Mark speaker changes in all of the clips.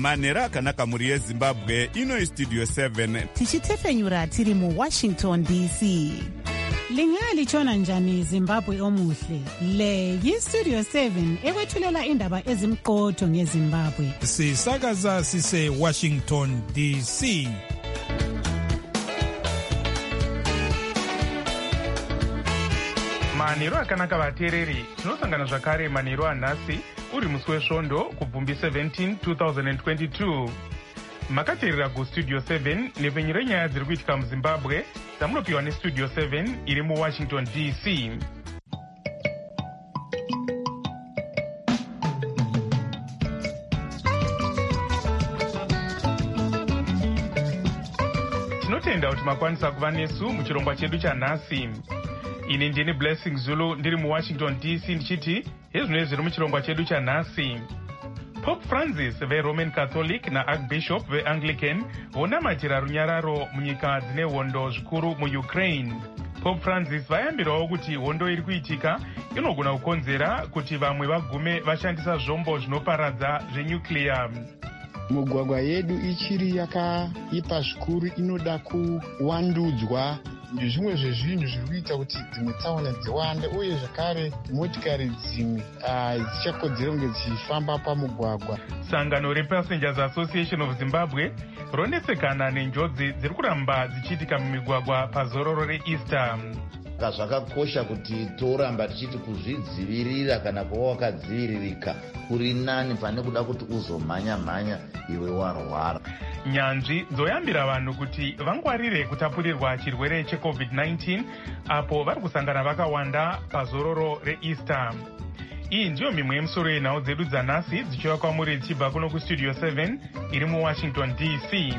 Speaker 1: manhero akanaka mhuri yezimbabwe. Ino istudio 7
Speaker 2: tichitefenyura tiri muWashington DC. Lingalitshona njani Zimbabwe omuhle? Le yiStudio 7 ekwethulela indaba ezimqotho ngeZimbabwe.
Speaker 3: Sisakaza sise Washington DC.
Speaker 4: Manhero akanaka vateereri, tinosangana zvakare manhero anhasi uri musi wesvondo kubvumbi 17 2022. Makateerera kuStudio 7 nepfenyuro yenyaya dziri kuitika muZimbabwe dzamunopiwa neStudio 7 iri muWashington DC. Tinotenda kuti makwanisa kuva nesu muchirongwa chedu chanhasi. Ini ndini Blessing Zulu ndiri muWashington DC ndichiti hezvino zviri muchirongwa chedu chanhasi. Pope Francis veRoman Catholic naArchbishop veAnglican vonamatira runyararo munyika dzine hondo zvikuru muUkraine. Pope Francis vayambirawo kuti hondo iri kuitika inogona kukonzera kuti vamwe vagume vashandisa zvombo zvinoparadza zvenyuclear.
Speaker 5: Mugwagwa yedu ichiri yakaipa zvikuru, inoda kuwandudzwa. Zvimwe zvezvinhu zviri kuita kuti dzimwe tsaona dziwande, uye zvakare motikari dzimwe dzichakodzera kunge dzichifamba pamugwagwa.
Speaker 4: Sangano rePassengers Association of Zimbabwe ronetsekana nenjodzi dziri kuramba dzichiitika mumigwagwa pazororo reEaster.
Speaker 6: Zvakakosha kuti toramba tichiti kuzvidzivirira kana kuva wakadziviririka kuri nani pane kuda kuti uzomhanya iwe warwara.
Speaker 4: Nyanzvi dzoyambira vanhu kuti vangwarire kutapurirwa chirwere cheCovid-19 apo vari kusangana vakawanda pazororo reEaster. Iyi ndiyo mimwe yemisoro yenhau dzedu dzanhasi dzichiva kwamuri dzichibva kuno kuStudio 7 iri muWashington DC.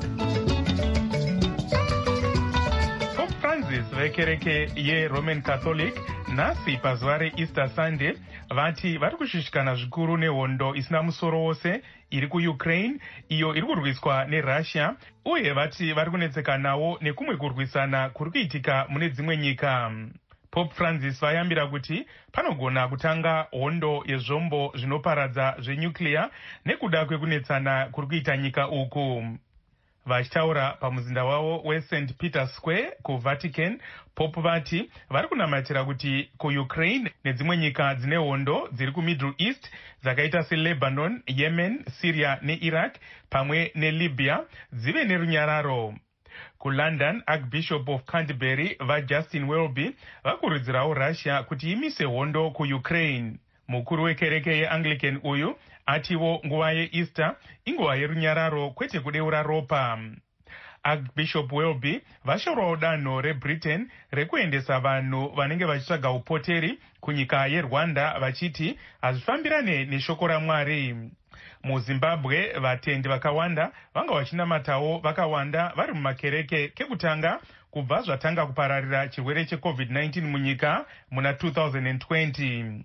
Speaker 4: Pope Francis vekereke yeRoman Catholic nhasi pazuva reEaster Sunday vati vari kushushikana zvikuru nehondo isina musoro wose iri kuUkraine, iyo iri kurwiswa neRussia, uye vati vari kunetsekanawo nekumwe kurwisana kuri kuitika mune dzimwe nyika. Pope Francis vayambira kuti panogona kutanga hondo yezvombo zvinoparadza zvenyuclear nekuda kwekunetsana kuri kuita nyika uku. Vachitaura pamuzinda wavo weSt Peter Square kuVatican, Pope vati vari kunamatira kuti kuUkraine nedzimwe nyika dzine hondo dziri kuMiddle East dzakaita seLebanon, Yemen, Syria neIraq pamwe neLibya dzive nerunyararo. KuLondon, Archbishop of Canterbury vaJustin Welby vakurudzirawo Russia kuti imise hondo kuUkraine. Mukuru wekereke yeAnglican uyu atiwo nguva yeEaster inguva yerunyararo kwete kudeura ropa. Archbishop Welby vashorawo danho reBritain rekuendesa vanhu vanenge vachitsvaga upoteri kunyika yeRwanda vachiti hazvifambirane neshoko raMwari. MuZimbabwe vatendi vakawanda vanga vachinamatawo vakawanda vari mumakereke kekutanga kubva zvatanga kupararira chirwere cheCovid-19 munyika muna 2020.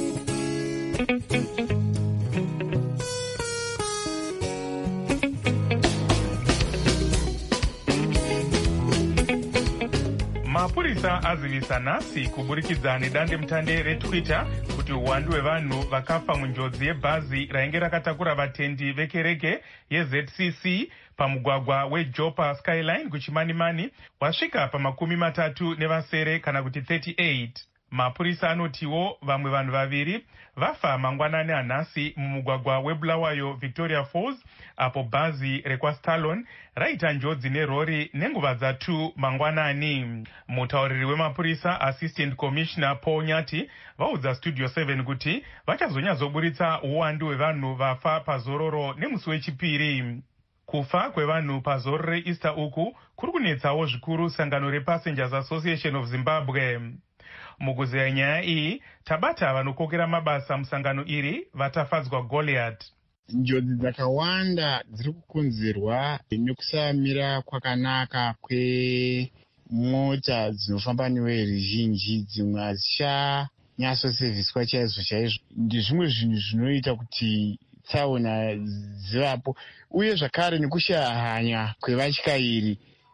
Speaker 4: Mapurisa azivisa nhasi kuburikidza nedandemutande reTwitter kuti uwandu hwevanhu vakafa munjodzi yebhazi rainge rakatakura vatendi vekereke yeZCC pamugwagwa weJopa Skyline kuChimanimani wasvika pa30 kana kuti 38. Mapurisa anotiwo vamwe vanhu vaviri vafa mangwanani anhasi mumugwagwa weBulawayo Victoria Falls apo bhazi rekwaStalon raita njodzi nerori nenguva dza2 mangwanani. Mutauriri wemapurisa Assistant Commissioner Paul Nyati vaudza Studio 7 kuti vachazonyatsoburitsa uwandu hwevanhu vafa pazororo nemusi wechipiri. Kufa kwevanhu pazororo reEaster uku kuri kunetsawo zvikuru sangano rePassengers Association of Zimbabwe. Mukuzeya nyaya iyi tabata vanokokera mabasa musangano iri vatafadzwa Goliath.
Speaker 5: Njodzi dzakawanda dziri kukonzerwa nekusamira kwakanaka kwemota dzinofamba neveruzhinji, dzimwe hadzichanyatsoseviswa chaizvo. Ndezvimwe zvinhu zvinoita kuti tsaona dzivapo, uye zvakare nekushaya hanya kwevatyairi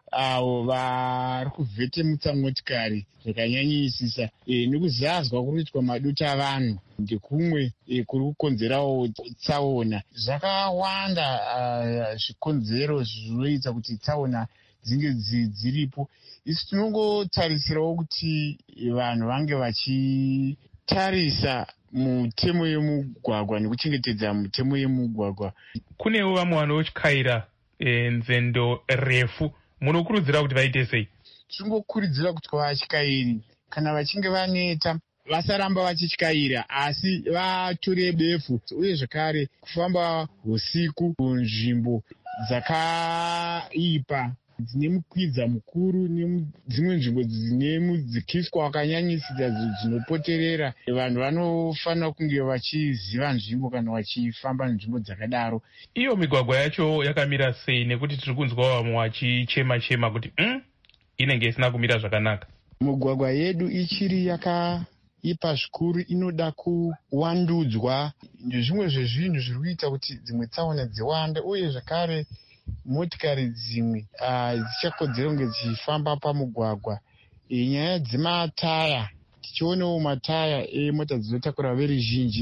Speaker 5: avo vari kuvhetemutsa motikari zvakanyanyisisa nekuzadzwa kuri kuitwa maduta avanhu ndekumwe kuri kukonzerawo tsaona. Zvakawanda zvikonzero zvinoita kuti tsaona dzinge dziripo. Isi tinongotarisirawo kuti vanhu vange vachitarisa mutemo yemugwagwa nekuchengetedza mutemo yemugwagwa.
Speaker 4: Kunewo vamwe vanotyaira nzendo refu, munokurudzira kuti vaite sei?
Speaker 5: Tingokurudzira kuti vatyairi kana vachinge vaneta vasaramba vachityaira asi vatore befu, uye zvakare kufamba usiku kunzvimbo dzakaipa dzine mukwidza mukuru nedzimwe nzvimbo dzine mudzikiswa wakanyanyisisa dzinopoterera. Vanhu vanofanira kunge vachiziva nzvimbo kana vachifamba nzvimbo dzakadaro.
Speaker 4: Iyo migwagwa yacho yakamira sei? Nekuti tiri kunzwa vamwe vachichema kuti inenge isina kumira zvakanaka.
Speaker 5: Mugwagwa yedu ichiri yakaipa zvikuru, inoda kuwandudzwa. Ndezvimwe zvezvinhu zviri kuita kuti dzimwe tsaona dziwande, uye zvakare motikari dzimwe dzichakodzera kunge dzichifamba pamugwagwa. Nyaya dzemataya, tichionawo mataya emota dzinotakura veruzhinji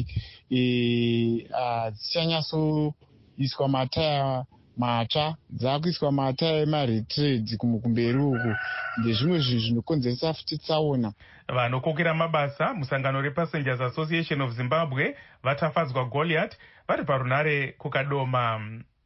Speaker 5: dzichanyasoiswa mataya matsva, dzakuiswa mataya emaretreds kumberi uku. Ndezvimwe zvinhu zvinokonzeresa futi tsaona.
Speaker 4: Vanokokera mabasa musangano rePassengers Association of Zimbabwe vatafadzwa Goliath vari parunare kukadoma.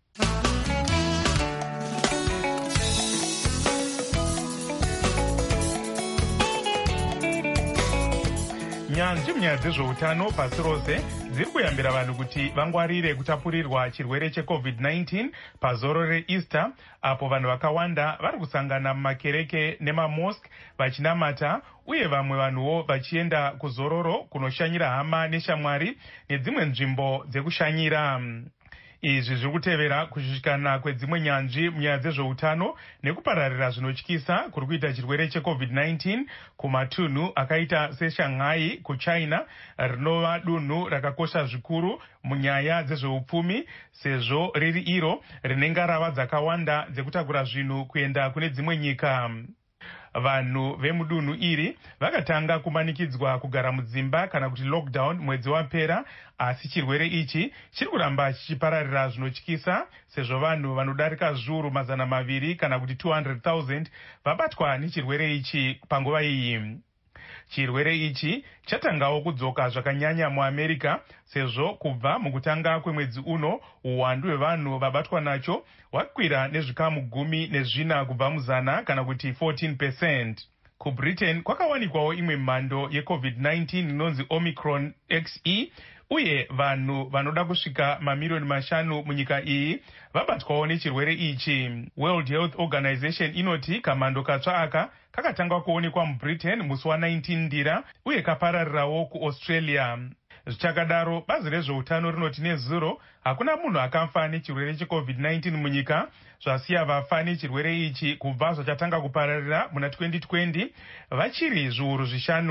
Speaker 4: Nyanzvi munyaya dzezveutano pasi rose dziri kuyambira vanhu kuti vangwarire kutapurirwa chirwere cheCovid-19 pazoro reEaster, apo vanhu vakawanda vari kusangana mumakereke nemamosk vachinamata, uye vamwe vanhuwo vachienda kuzororo kunoshanyira hama neshamwari nedzimwe nzvimbo dzekushanyira. Izvi zviri kutevera kushushikana kwedzimwe nyanzvi munyaya dzezveutano nekupararira zvinotyisa kuri kuita chirwere cheCovid-19 kumatunhu akaita seShanghai kuChina, rinova dunhu rakakosha zvikuru munyaya dzezveupfumi sezvo riri iro rine ngarava dzakawanda dzekutakura zvinhu kuenda kune dzimwe nyika. Vanhu vemudunhu iri vakatanga kumanikidzwa kugara mudzimba kana kuti lockdown mwedzi wapera, asi chirwere ichi chiri kuramba chichipararira zvinotyisa sezvo vanhu vanodarika zviuru 200 kana kuti 200,000 vabatwa nechirwere ichi panguva iyi. Chirwere ichi chatangawo kudzoka zvakanyanya muAmerica sezvo kubva mukutanga kwemwedzi uno uwandu hwevanhu vabatwa nacho hwakwira nezvikamu 14 kubva muzana kana kuti 14%. KuBritain kwakawanikwawo imwe mhando yeCovid-19 inonzi Omicron XE, uye vanhu vanoda kusvika mamiliyoni 5 munyika iyi vabatwawo nechirwere ichi. World Health Organization inoti kamhando katsva aka kakatangwa kuonekwa muBritain musi wa19 Ndira uye kapararirawo kuAustralia. Zvichakadaro, bazi rezveutano rinoti nezuro hakuna munhu akafa nechirwere cheCovid-19 munyika, zvasiya vafa nechirwere ichi kubva zvachatanga kupararira muna 2020 vachiri zviuru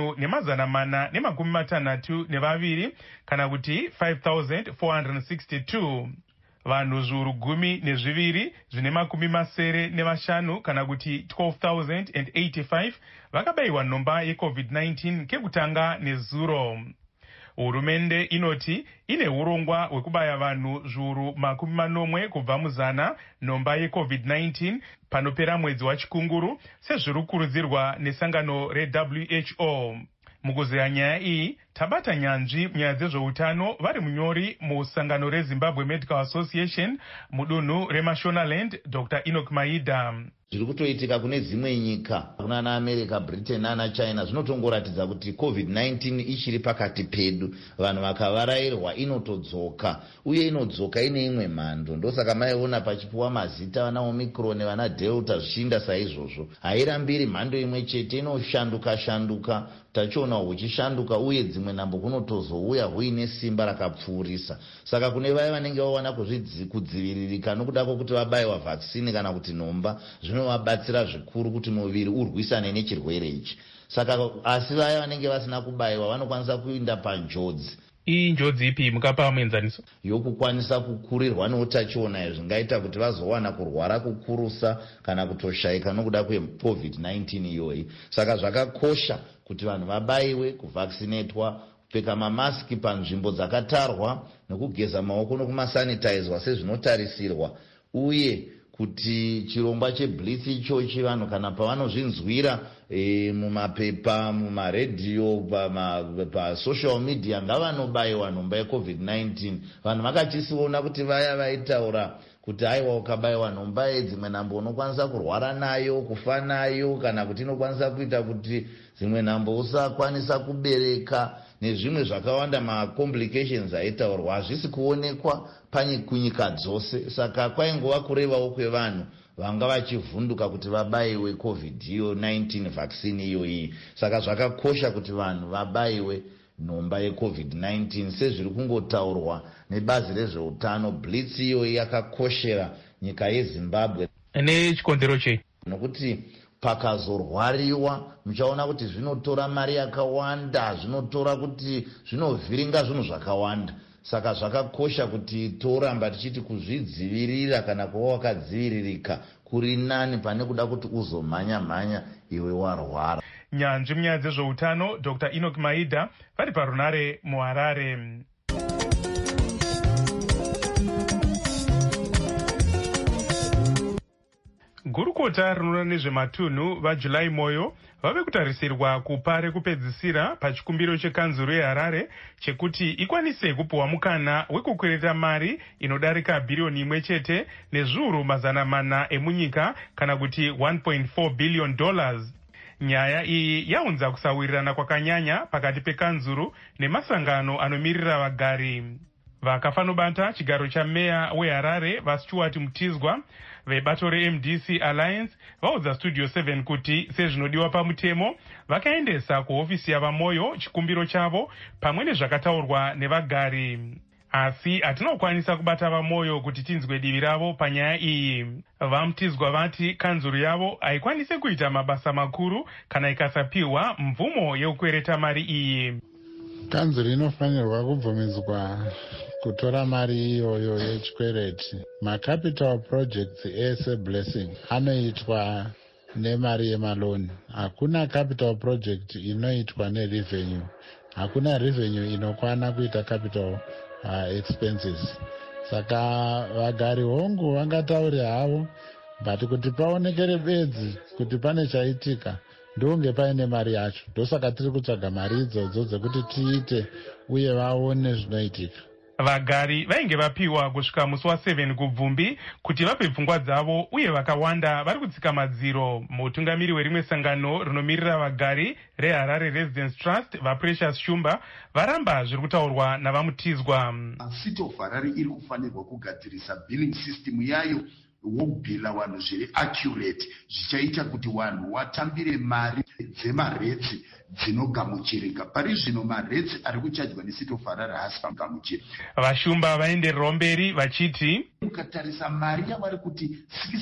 Speaker 4: 5,462 kana kuti 5,462. Vanhu zviuru 12 zvine 75 kana kuti 12,085 vakabayiwa nhomba yeCovid-19 kekutanga nezuro. Hurumende inoti ine urongwa hwekubaya vanhu zviuru 80 kubva muzana nhomba yeCovid-19 panopera mwedzi wachikunguru sezviri kukurudzirwa nesangano reWHO. Mukuzeya nyaya iyi tabata nyanzvi munyaya dzezveutano vari munyori musangano reZimbabwe Medical Association mudunhu reMashonaland, Dr. Enoch Maida.
Speaker 6: Zviri kutoitika kune dzimwe nyika kunana America, Britain nana China zvinotongoratidza kuti COVID-19 ichiri pakati pedu. Vanhu vakavarairwa inotodzoka, uye inodzoka ine imwe mhando. Ndosaka maiona pachipuwa mazita vana Omicron vana Delta zvichiinda saizvozvo. Hairambiri mhando imwe chete, inoshanduka tachiona huchishanduka, uye dzimwe nhambo kunotozouya huine simba rakapfuurisa. Saka kune vaya vanenge vawana kudziviririka nokuda kwokuti vabayiwa vaccine kana kuti nhomba, zvinovabatsira zvikuru kuti muviri urwisane nechirwere ichi. Saka asi vaya vanenge vasina kubayiwa vanokwanisa kuinda panjodzi.
Speaker 4: Iyi njodzi ipi mukapa muenzaniso?
Speaker 6: Yokukwanisa kukurirwa neutachiona zvingaita kuti vazowana kurwara kukurusa kana kutoshayika nokuda kweCovid-19 iyoyi. Saka zvakakosha kuti vanhu vabayiwe, kuvaccinatwa, kupfeka mamaski panzvimbo dzakatarwa nekugeza maoko nokumasanitizwa sezvinotarisirwa, uye kuti chirongwa cheblitz ichochi vanhu kana pavanozvinzwira mumapepa, mumaredhiyo, pasocial media ngavanobayiwa nhomba yeCovid-19. Vanhu vakachisiona kuti vaya vaitaura kuti aiwa ukabayiwa nhomba yedzimwe nhambo unokwanisa kurwara nayo, kufa nayo, kana kuti inokwanisa kuita kuti dzimwe nhambo usakwanisa kubereka nezvimwe zvakawanda, macomplications aitaurwa hazvisi kuonekwa kunyika dzose. Saka kwaingova kurevawo kwevanhu vanga vachivhunduka kuti vabayiwe COVID-19 vaccine iyoyi. Saka zvakakosha kuti vanhu vabayiwe nhomba yeCovid-19 sezviri kungotaurwa nebazi rezveutano. Blitz iyoyi yakakoshera nyika yeZimbabwe.
Speaker 4: Nechikonzero chei?
Speaker 6: Nokuti pakazorwariwa muchaona kuti zvinotora mari yakawanda, zvinotora kuti zvinovhiringa zvinhu zvakawanda. Saka zvakakosha kuti toramba tichiti kuzvidzivirira kana kuva wakadziviririka kuri nani pane kuda kuti uzomhanya-mhanya iwe warwara.
Speaker 4: Nyanzvi munyaya dzezveutano Dr. Enoch Maida vari parunare muHarare. Gurukota rinoona nezvematunhu vaJulai Moyo vave kutarisirwa kupa rekupedzisira pachikumbiro chekanzuru yeHarare chekuti ikwanise kupiwa mukana wekukwereta mari inodarika bhiriyoni 1 chete nezviuru 400 emunyika kana kuti $1.4 billion. Nyaya iyi yaunza kusawirirana kwakanyanya pakati pekanzuru nemasangano anomirira vagari. Vakafanobata chigaro chameya weHarare vaStuart Mutizwa vebato reMDC Alliance vaudza Studio 7 kuti sezvinodiwa pamutemo vakaendesa kuhofisi yavaMoyo chikumbiro chavo pamwe nezvakataurwa nevagari. Asi hatinokwanisa kubata vaMoyo kuti tinzwe divi ravo panyaya iyi. VaMutizwa vati kanzuru yavo haikwanise kuita mabasa makuru kana ikasapiwa mvumo yekukwereta mari iyi.
Speaker 5: Kanzuru inofanirwa kubvumidzwa kutora mari iyoyo yechikwereti. Macapital projects ese blessing anoitwa nemari yemaloni. Hakuna capital project inoitwa nerevenue. Hakuna revenue inokwana kuita capital expenses. Saka vagari hongu vangataure havo, but kuti paonekere bedzi kuti pane chaitika ndonge paine mari yacho. Ndosaka tiri kutsvaga mari idzodzo dzekuti tiite uye vaone zvinoitika.
Speaker 4: Vagari vainge vapiwa kusvika musi wa7 kubvumbi kuti vape pfungwa dzavo uye vakawanda vari kutsika madziro. Mutungamiri werimwe sangano rinomirira vagari reHarare Residence Trust vaPrecious Shumba varamba zviri kutaurwa navaMutizwa.
Speaker 7: City of Harare iri kufanirwa kugadzirisa billing system yayo wobhila vanhu zviri accurate zvichaita kuti vanhu watambire mari dzemaretsi dzinogamuchirika. Pari zvino maretsi ari kuchajwa neCity of Harare haasi pagamuchirika.
Speaker 4: Vashumba vaendererawo mberi vachiti
Speaker 7: ukatarisa mari yavari kuti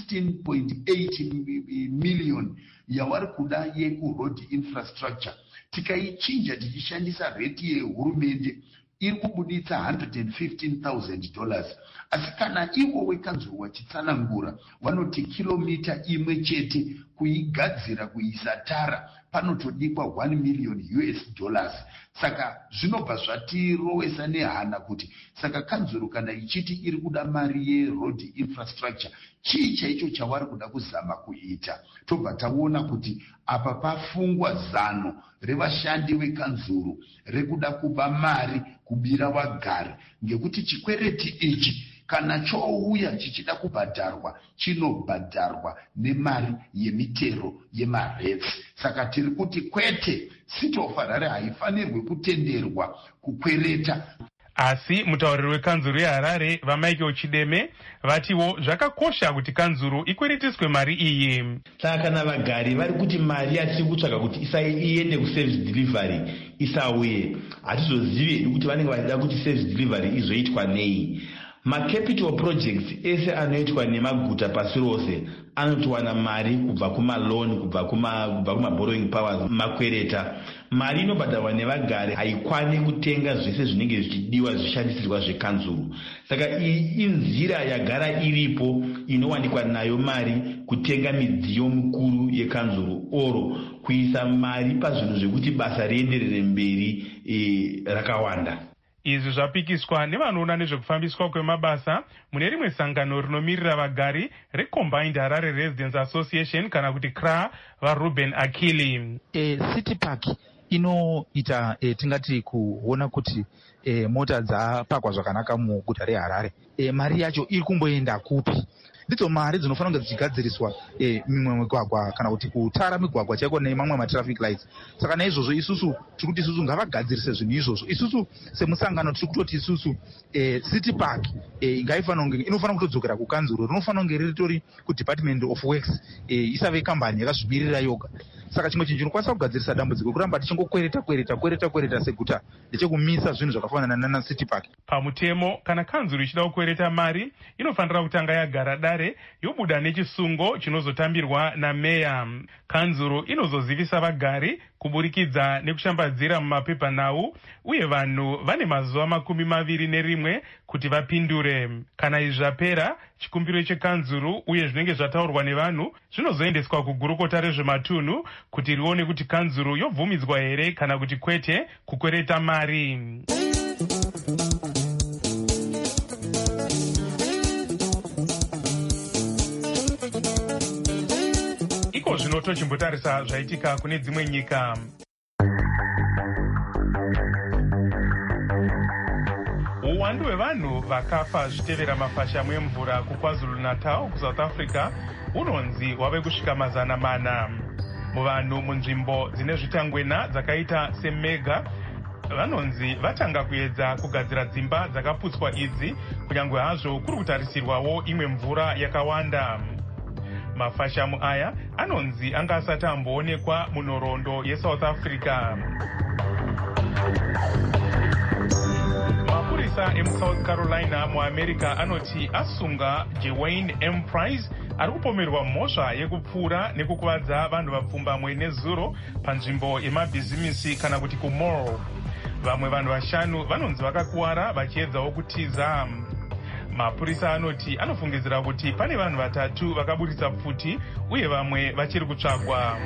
Speaker 7: 16.8 million yavari kuda yekuroad infrastructure tikaichinja tichishandisa reti yehurumende iri kubuditsa $115,000. Asi kana iwo wekanzuru wachitsanangura vanoti kilomita imwe chete kuigadzira kuisa tara panotodikwa $1 million. Saka zvinobva zvatirowesa nehana kuti saka kanzuru kana ichiti iri kuda mari yeroad infrastructure chii chaicho chavari kuda kuzama kuita. Tobva taona kuti apa pafungwa zano revashandi vekanzuru rekuda kupa mari kubira vagari, ngekuti chikwereti ichi kana chouya chichida kubhadharwa chinobhadharwa nemari yemitero yemaretsi. Saka tiri kuti kwete, City of Harare haifanirwi kutenderwa kukwereta.
Speaker 4: Asi mutauriri wekanzuru yeHarare vaMichael Chideme vatiwo zvakakosha kuti kanzuru ikweretiswe mari iyi.
Speaker 8: Saka kana vagari vari kuti mari yatiri kutsvaga kuti iende kuservice delivery isauye, hatizozivi kuti vanenge vachida kuti service delivery izoitwa nei. Macapital projects ese anoitwa nemaguta pasi rose anotowana mari kubva kumaloni, kubva kumaborrowing powers, makwereta. Mari inobhadharwa nevagari haikwani kutenga zvese zvinenge zvichidiwa zvishandisirwa zvekanzuru. Saka iyi inzira yagara iripo inowanikwa nayo mari kutenga midziyo mikuru yekanzuru oro kuisa mari pazvinhu zvekuti basa rienderere mberi rakawanda.
Speaker 4: Izvi zvapikiswa nevanoona nezvekufambiswa kwemabasa mune rimwe sangano rinomirira vagari reCombined Harare Residents Association kana kuti CRA vaRuben Akili.
Speaker 9: City Park inoita tingati kuona kuti mota dzapakwa zvakanaka muguta reHarare. Mari yacho iri kumboenda kupi? Ndidzo mari dzinofanira kunge dzichigadziriswa mimwe migwagwa kana kuti kutara migwagwa chaiko nemamwe matraffic lights. Saka naizvozvo isusu tiri kuti isusu ngavagadzirise zvinhu izvozvo. Isusu semusangano tiri kutoti isusu City Park inofanira kutodzokera kukanzuro, rinofanira kunge ritori kuDepartment of Works, isave kambani yakazvimirira yoga. Saka chimwe chinhu chinokwanisa kugadzirisa dambudziko kuramba tichingokwereta seguta ndechekumisa zvinhu zvakafanana nana City Park.
Speaker 4: Pamutemo, kana kanzuro ichida kukwereta mari inofanira kutanga yagara dare yobuda nechisungo chinozotambirwa nameya. Kanzuro inozozivisa vagari kuburikidza nekushambadzira mumapepanhau, uye vanhu vane mazuva 21 kuti vapindure. Kana izvi zvapera, chikumbiro chekanzuro uye zvinenge zvataurwa nevanhu zvinozoendeswa kugurukota rezvematunhu kuti rione kuti kanzuro yobvumidzwa here kana kuti kwete kukwereta mari. Iko zvino tochimbotarisa zvaitika kune dzimwe nyika. Uwandu hwevanhu vakafa zvitevera mafashamu emvura kuKwaZulu-Natal kuSouth Africa unonzi wave kusvika 400. Muvanhu munzvimbo dzine zvitangwena dzakaita seMega vanonzi vatanga kuedza kugadzira dzimba dzakaputswa idzi, kunyange hazvo kuri kutarisirwawo imwe mvura yakawanda. Mafashamu aya anonzi anga asati amboonekwa munhoroondo yeSouth Africa. Mapurisa emuSouth Carolina muAmerica anoti asunga Dwayne M. Price ari kupomerwa mhosva yekupfura nekukuvadza vanhu vapfumbamwe nezuro panzvimbo yemabhizimisi kana kuti kumall. Vamwe vanhu 5 vanonzi vakakuwara vachiedzawo kutiza. Mapurisa anoti anofungidzira kuti pane vanhu 3 vakaburitsa pfuti uye vamwe vachiri kutsvagwa.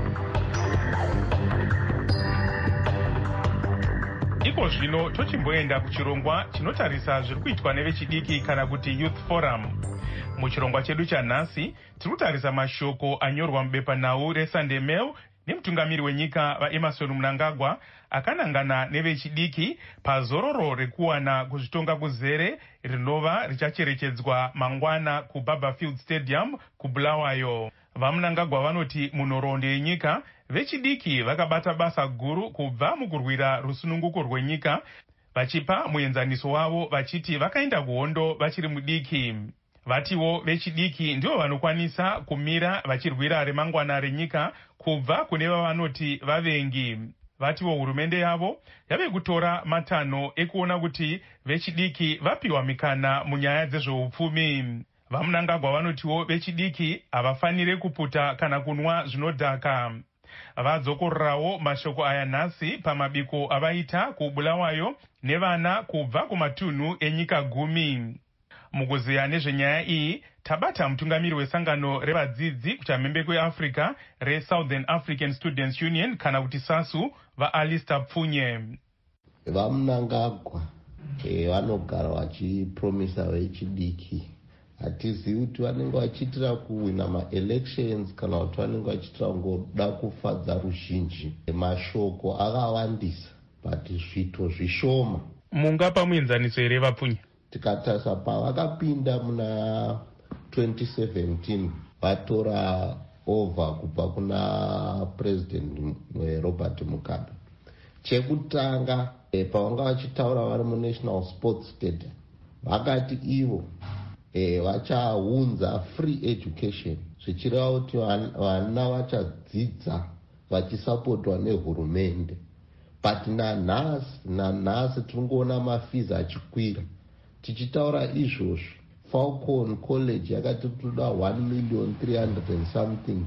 Speaker 4: Iko zvino tochimboenda kuchirongwa chinotarisa zviri kuitwa nevechidiki kana kuti Youth Forum. Muchirongwa chedu chanhasi tiri kutarisa mashoko anyorwa mubepanhau reSunday Mail nemutungamiri wenyika vaEmerson Mnangagwa akanangana nevechidiki pazororo rekuwana kuzvitonga kuzere rinova richacherechedzwa mangwana kuBarberfield Stadium kuBulawayo. VaMnangagwa vanoti munhoroondo yenyika vechidiki vakabata basa guru kubva mukurwira rusununguko rwenyika, vachipa muenzaniso wavo vachiti vakaenda kuhondo vachiri mudiki. Vatiwo vechidiki ndivo vanokwanisa kumira vachirwira remangwana renyika kubva kune vavanoti vavengi. Vatiwo hurumende yavo yave kutora matanho ekuona kuti vechidiki vapiwa mikana munyaya dzezveupfumi. VaMnangagwa vanotiwo vechidiki havafanire kuputa kana kunwa zvinodhaka. Vadzokorerawo mashoko aya nhasi pamabiko avaita kuBulawayo nevana kubva kumatunhu enyika 10. Mukuziya nezvenyaya iyi tabata mutungamiri wesangano revadzidzi kuchamhembe kweAfrica reSouthern African Students Union kana kuti SASU vaAlistair Pfunye.
Speaker 10: VaMnangagwa vanogara vachipromisa vechidiki. Hatizivi kuti vanenge vachiitira kuwina maelections kana kuti vanenge vachiitira kungoda kufadza ruzhinji. Mashoko akawandisa but zvito zvishoma.
Speaker 4: Mungapa muenzaniso here vaPfunye?
Speaker 10: Tikatarisa pavakapinda muna 2017 vatora over kubva kuna president Robert Mugabe. Chekutanga pavanga vachitaura vari muNational Sports Stadium vakati ivo vachaunza free education, zvichireva kuti vana vachadzidza vachisapotwa nehurumende. But nanhasi tiringoona mafizi achikwira. Tichitaura izvozvo Falcon College yakati toda $1,300,000 and something.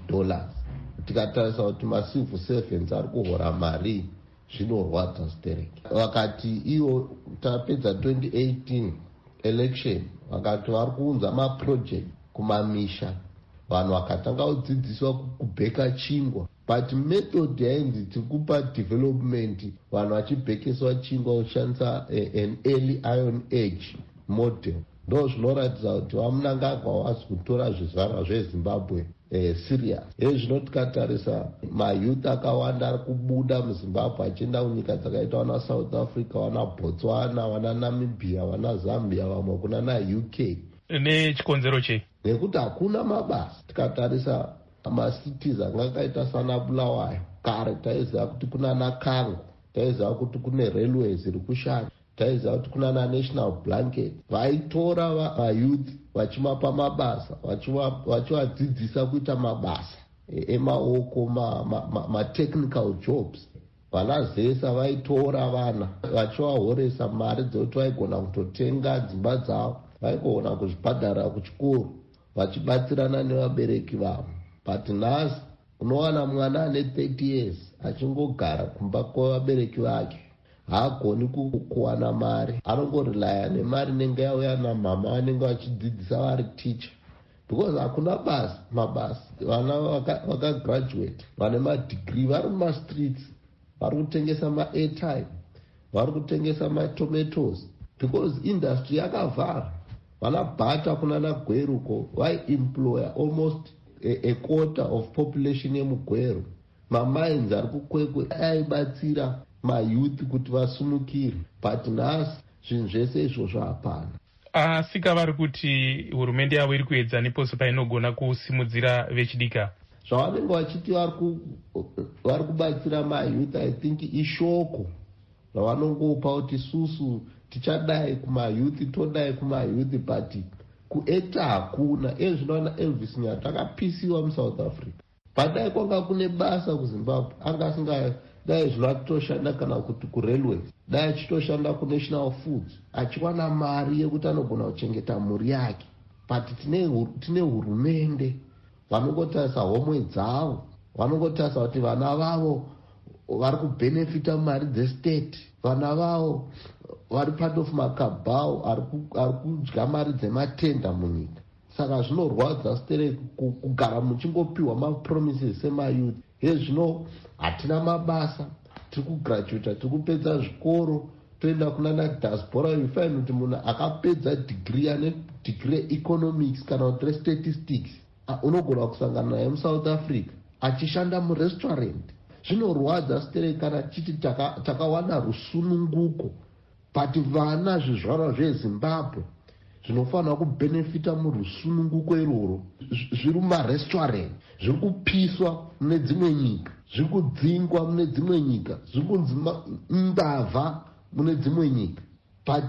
Speaker 10: Tikatarisa kuti macivil servants ari kuhora mari zvinorwadza stereki. Vakati ivo tapedza 2018 election vakati vari kuunza maproject kumamisha, vanhu vakatanga kudzidziswa kubheka chingwa, but method yainzi tikupa development vanhu vachibhekeswa chingwa kushandisa an early iron age model. Ndo zvinoratidza kuti vamunangagwa wazi kutora zvizvarwa zvezimbabwe serious. Zvino tikatarisa mayouth akawanda ari kubuda muzimbabwe achienda kunyika dzakaita wana South Africa, wana Botswana, wana Namibia, wana Zambia, vamwe kuna na UK.
Speaker 4: Nechikonzero chei?
Speaker 10: Nekuti hakuna mabasa. Tikatarisa masities anga akaita sana Bulawayo, kare taiziva kuti kuna naKango, taiziva kuti kune railways iri kushanda, taiziva kuti kuna naNational Blanket. Vaitora vayouth vachimapa mabasa, vachivadzidzisa kuita mabasa emaoko, ma-technical jobs. Vana zesa vaitora vana vachivahoresa mari dzekuti vaigona kutotenga dzimba dzavo, vaigona kuzvibhadhara kuchikoro vachibatsirana nevabereki vavo. But nhasi unowana mwana ane 30 years achingogara kumba kwavabereki vake, haagoni kuwana mari, anongorilaya nemari inenge yauya namama vanenge vachidzidzisa vari teacher, because hakuna mabasa. Vana vakagraduate vane madegree vari mumastreets, vari kutengesa ma-airtime, vari kutengesa ma-tomatoes, because industry yakavhara. Vana bhata kuna naGweruko vai-employer almost a quarter of population yemugweru. Mamines ari kukwekwe aibatsira mayouth kuti vasumukire, but nhasi zvinhu zvese izvozvo hapana.
Speaker 4: Asika vari kuti hurumende yavo iri kuedza neposo painogona kusimudzira vechidika.
Speaker 10: Zvavanenge vachiti vari kubatsira mayouth, I think ishoko ravanongopa kuti susu tichadai kumayouth, todai kumayouth, but kueta hakuna. Zvinoona Elvis Nyati akapisiwa muSouth Africa, but dai kwanga kune basa kuZimbabwe anga dai zvinotoshanda kana kuti kurailways, dai achitoshanda kuNational Foods achiwana mari yekuti anogona kuchengeta mhuri yake. But tine hurumende vanongotarisa homwe dzavo, vanongotarisa kuti vana vavo vari kubhenefita mari dzestate, vana vavo vari part of makabhao ari kudya mari dzematenda munyika. Saka zvinorwadza stereki kugara muchingopiwa mapromises semayouth. Zvino hatina mabasa, tiri kugraduata, tiri kupedza zvikoro, toenda kuna nadiaspora. You find kuti munhu akapedza degree ane degree economics kana kuti statistics unogona kusangana naye muSouth Africa achishanda murestaurant. Zvinorwadza stereki kana chiti takawana rusununguko, but vana zvizvarwa zveZimbabwe zvinofanira kubhenefita murusununguko iroro zviri mumarestaurant, zviri kupiswa mune dzimwe nyika, zviri kudzingwa mune dzimwe nyika, zviri kunzi mbavha mune dzimwe nyika. But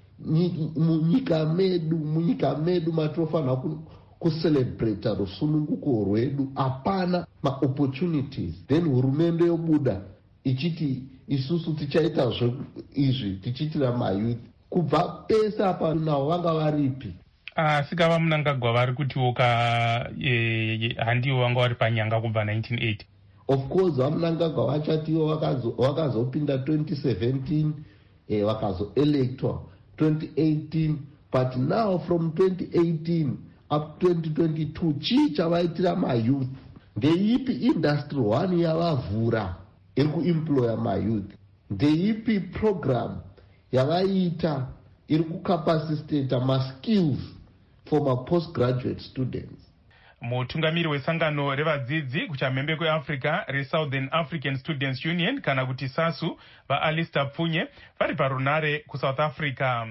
Speaker 10: munyika medu matinofanira kucelebrata rusununguko rwedu, hapana maopportunities. Then hurumende yobuda ichiti isusu tichaita izvi tichiitira mayouth. Kubva pese apa navo vanga varipi?
Speaker 4: Asika vamunangagwa vari kutiwo handiwo vanga vari panyanga kubva 1980.
Speaker 10: Of course vamunangagwa vachatiwo vakazopinda 2017, vakazoelectwa 2018, but now from 2018 up to 2022 chii chavaitira mayouth? Ndeipi industry one yavavhura iri kuemploya mayouth? Ndeipi program yavaita iri kucapacitata maskills for ma-postgraduate students?
Speaker 4: Mutungamiri wesangano revadzidzi kuchamhembe kweAfrica reSouthern African Students Union kana kuti SASU vaAlistair Pfunye vari parunare kuSouth Africa.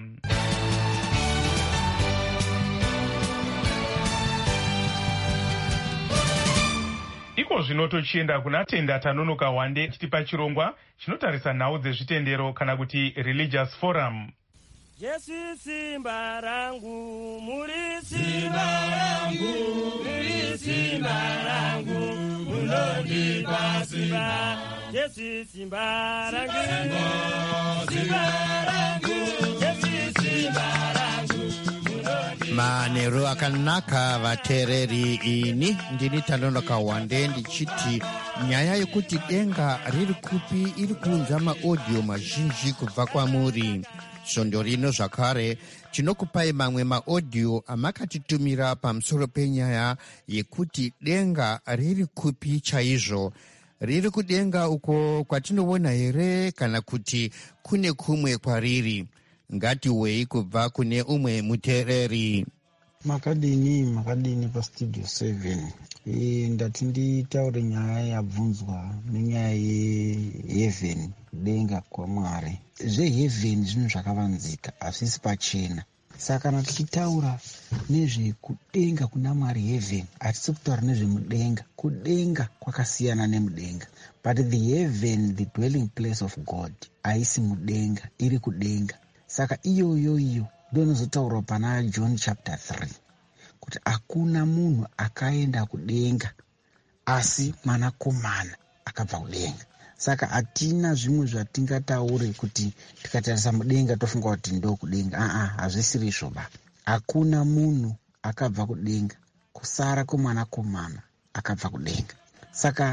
Speaker 4: Iko zvino tochienda kuna Tenda Tanonoka Wande chitipa chirongwa chinotarisa nhau dzezvitendero kana kuti religious forum.
Speaker 11: Yesu simba rangu, muri simba rangu, muri simba rangu, munondipa simba. Yesu simba rangu, simba rangu, Yesu simba rangu, munondipa
Speaker 12: manheru akanaka vateereri. Ini ndini Tanonoka Wande ndichiti nyaya yekuti denga riri kupi iri kuunza maaudio mazhinji kubva kwamuri. Svondo rino zvakare tinokupai mamwe maaudio amakatitumira pamusoro penyaya yekuti denga riri kupi chaizvo. Riri kudenga uko kwatinoona here kana kuti kune kumwe kwariri? Ngatiwei kubva kune umwe muteereri.
Speaker 13: Makadini pastudio 7. Ndati nditaure nyaya yabvunzwa nenyaya yeheaven, denga kwaMwari. Zveheaven zvinhu zvakavanzika, hazvisi pachena. Saka kana tichitaura nezvekudenga kuna Mwari heaven, hatisi kutaura nezvemudenga. Kudenga kwakasiyana nemudenga. But the heaven, the dwelling place of God, haisi mudenga, iri kudenga. Saka iyo ndonozotaura pana John chapter 3 kuti hakuna munhu akaenda kudenga asi mwanakomana akabva kudenga. Saka hatina zvimwe zvatingataure kuti tikatarisa mudenga tofunga kuti ndo kudenga. Hazvisiri izvoba. Hakuna munhu akabva kudenga kusara kwemwanakomana akabva kudenga. Saka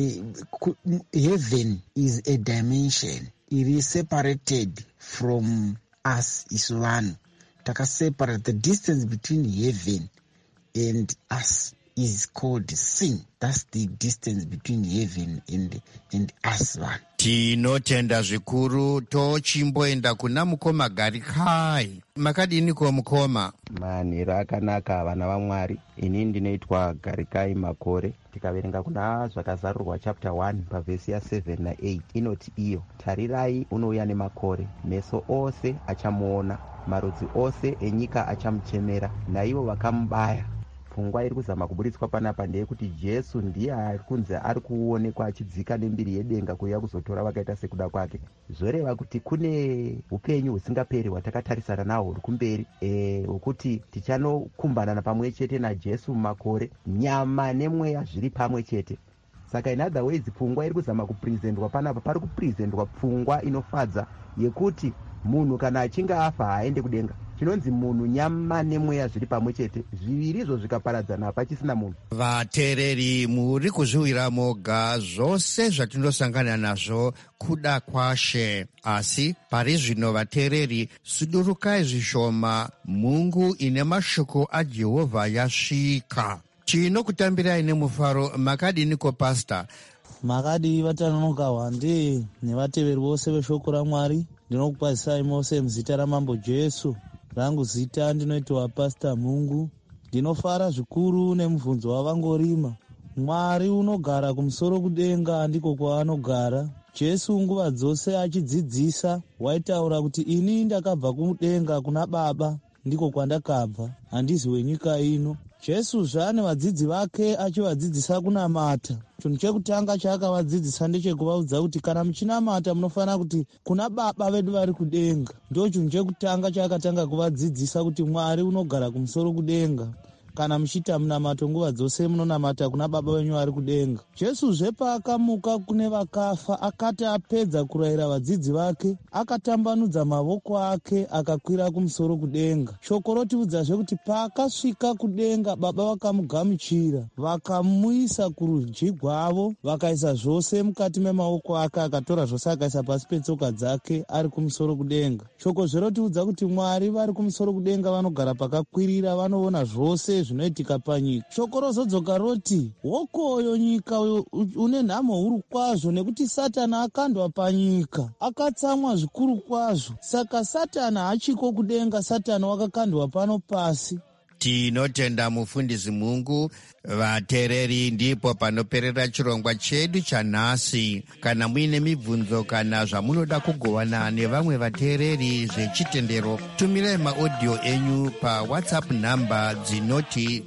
Speaker 13: heaven is a dimension. It is separated from us isu vanhu. Takaseparate. The distance between heaven and us is called sin. That's the distance between heaven and us vanhu.
Speaker 12: Tinotenda zvikuru. Tochimboenda kuna mukoma Garikai. Makadiniko mukoma?
Speaker 14: Manheru akanaka vana vaMwari. Ini ndinoitwa Garikai Makore. Tikaverenga kuna zvakazarurwa chapter 1 pavhesi ya7 na8 inoti iyo, tarirai unouya nemakore, meso ose achamuona, marudzi ose enyika achamuchemera, naivo vakamubaya. Pfungwa iri kuzama kuburitswa panapa ndeyekuti Jesu ndiye ari kunze ari kuonekwa achidzika nembiri yedenga kuuya kuzotora vakaita sekuda kwake. Zvoreva kuti kune upenyu husingaperi hwatakatarisana naho huri kumberi, hwekuti tichanokumbana pamwe chete naJesu mumakore, nyama nemweya zviri pamwe chete. Saka in other words, pfungwa iri kuzama kuprezentwa panapa, pari kuprezentwa pfungwa inofadza yekuti munhu kana achinge afa haaende kudenga. Chinonzi munhu nyama nemweya zviri pamwe chete, zviviri izvo zvikaparadzana hapachisina munhu.
Speaker 12: Vateereri, muri kuzviwira moga zvose zvatindosangana nazvo kuda kwaShe. Asi pari zvino vateereri, sudurukai zvishoma, mungu ine mashoko aJehovha yasvika. Tinokutambirai nemufaro. Makadiniko pasta?
Speaker 15: Makadi Vatanonoka Wande nevateveri vose veshoko raMwari. Ndinokukwazisai mose muzita raMambo Jesu. Rangu zita ndinoitwa Pastor Mungu. Ndinofara zvikuru nemubvunzo wavangorima. Mwari unogara kumusoro kudenga, ndiko kwaanogara. Jesu nguva dzose achidzidzisa waitaura kuti ini ndakabva kudenga kuna Baba, ndiko kwandakabva, handizi wenyika ino. Jesu zvane vadzidzi vake achivadzidzisa kunamata. Chinhu chekutanga chaakavadzidzisa ndechekuvaudza kuti kana muchinamata munofanira kuti kuna Baba vedu vari kudenga. Ndo chinhu chekutanga chaakatanga kuvadzidzisa kuti Mwari unogara kumusoro kudenga. Kana muchiita munamato nguva dzose munonamata kuna Baba venyu vari kudenga. Jesu paakamuka kune vakafa akati apedza kurayira vadzidzi vake, akatambanudza mavoko ake akakwira kumusoro kudenga. Shoko rotiudzazve kuti paakasvika kudenga Baba vakamugamuchira, vakamuisa kurudyi rwavo, vakaisa zvose mukati memaoko ake, akatora zvose akaisa pasi petsoka dzake ari kumusoro kudenga. Shoko zverotiudza kuti Mwari vari kumusoro kudenga vanogara pakakwirira, vanoona zvose zvinoitika panyika. Shoko rozodzoka roti wokoyo nyika une nhamo huru kwazvo, nekuti Satani akandwa panyika, akatsamwa zvikuru kwazvo. Saka Satani hachiko kudenga, Satani wakakandwa pano pasi.
Speaker 12: Tinotenda mufundisi Mungu. Vateereri, ndipo panoperera chirongwa chedu chanhasi. Kana muine mibvunzo kana zvamunoda kugovana nevamwe vateereri zvechitendero, tumirai maaudio enyu paWhatsApp namba dzinoti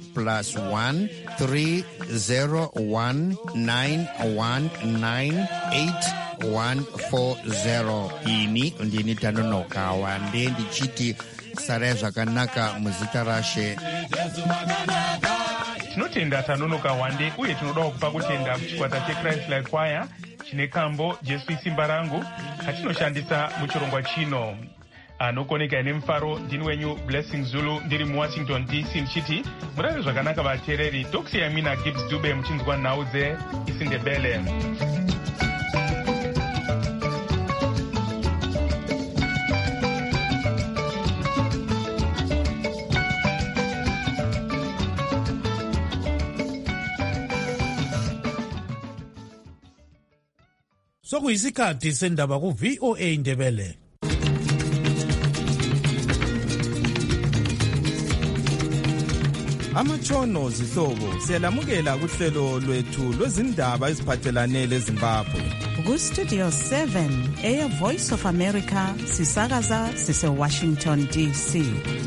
Speaker 12: +1 301 919 8140. Ini ndini Tanonoka Wande ndichiti sarai zvakanaka muzita raShe.
Speaker 4: Tinotenda Tanonoka Wande, uye tinodawo kupa kutenda kuchikwata cheChrist Life Choir chine kambo Jesu isimba rangu katinoshandisa muchirongwa chino. anokoneka nemufaro. Ndini wenyu Blessing Zulu ndiri muWashington DC ndichiti murave zvakanaka vateereri. Tokusiyai mina Gibbs Dube muchinzwa nhau dzeIsindebele.
Speaker 3: Sokuyisikhathi sendaba ku-VOA Indebele.
Speaker 16: Amatshono zihlobo siyalamukela kuhlelo lwethu lwezindaba eziphathelane leZimbabwe.
Speaker 2: Ku-Studio 7 Air Voice of America sisakaza sise-Washington DC.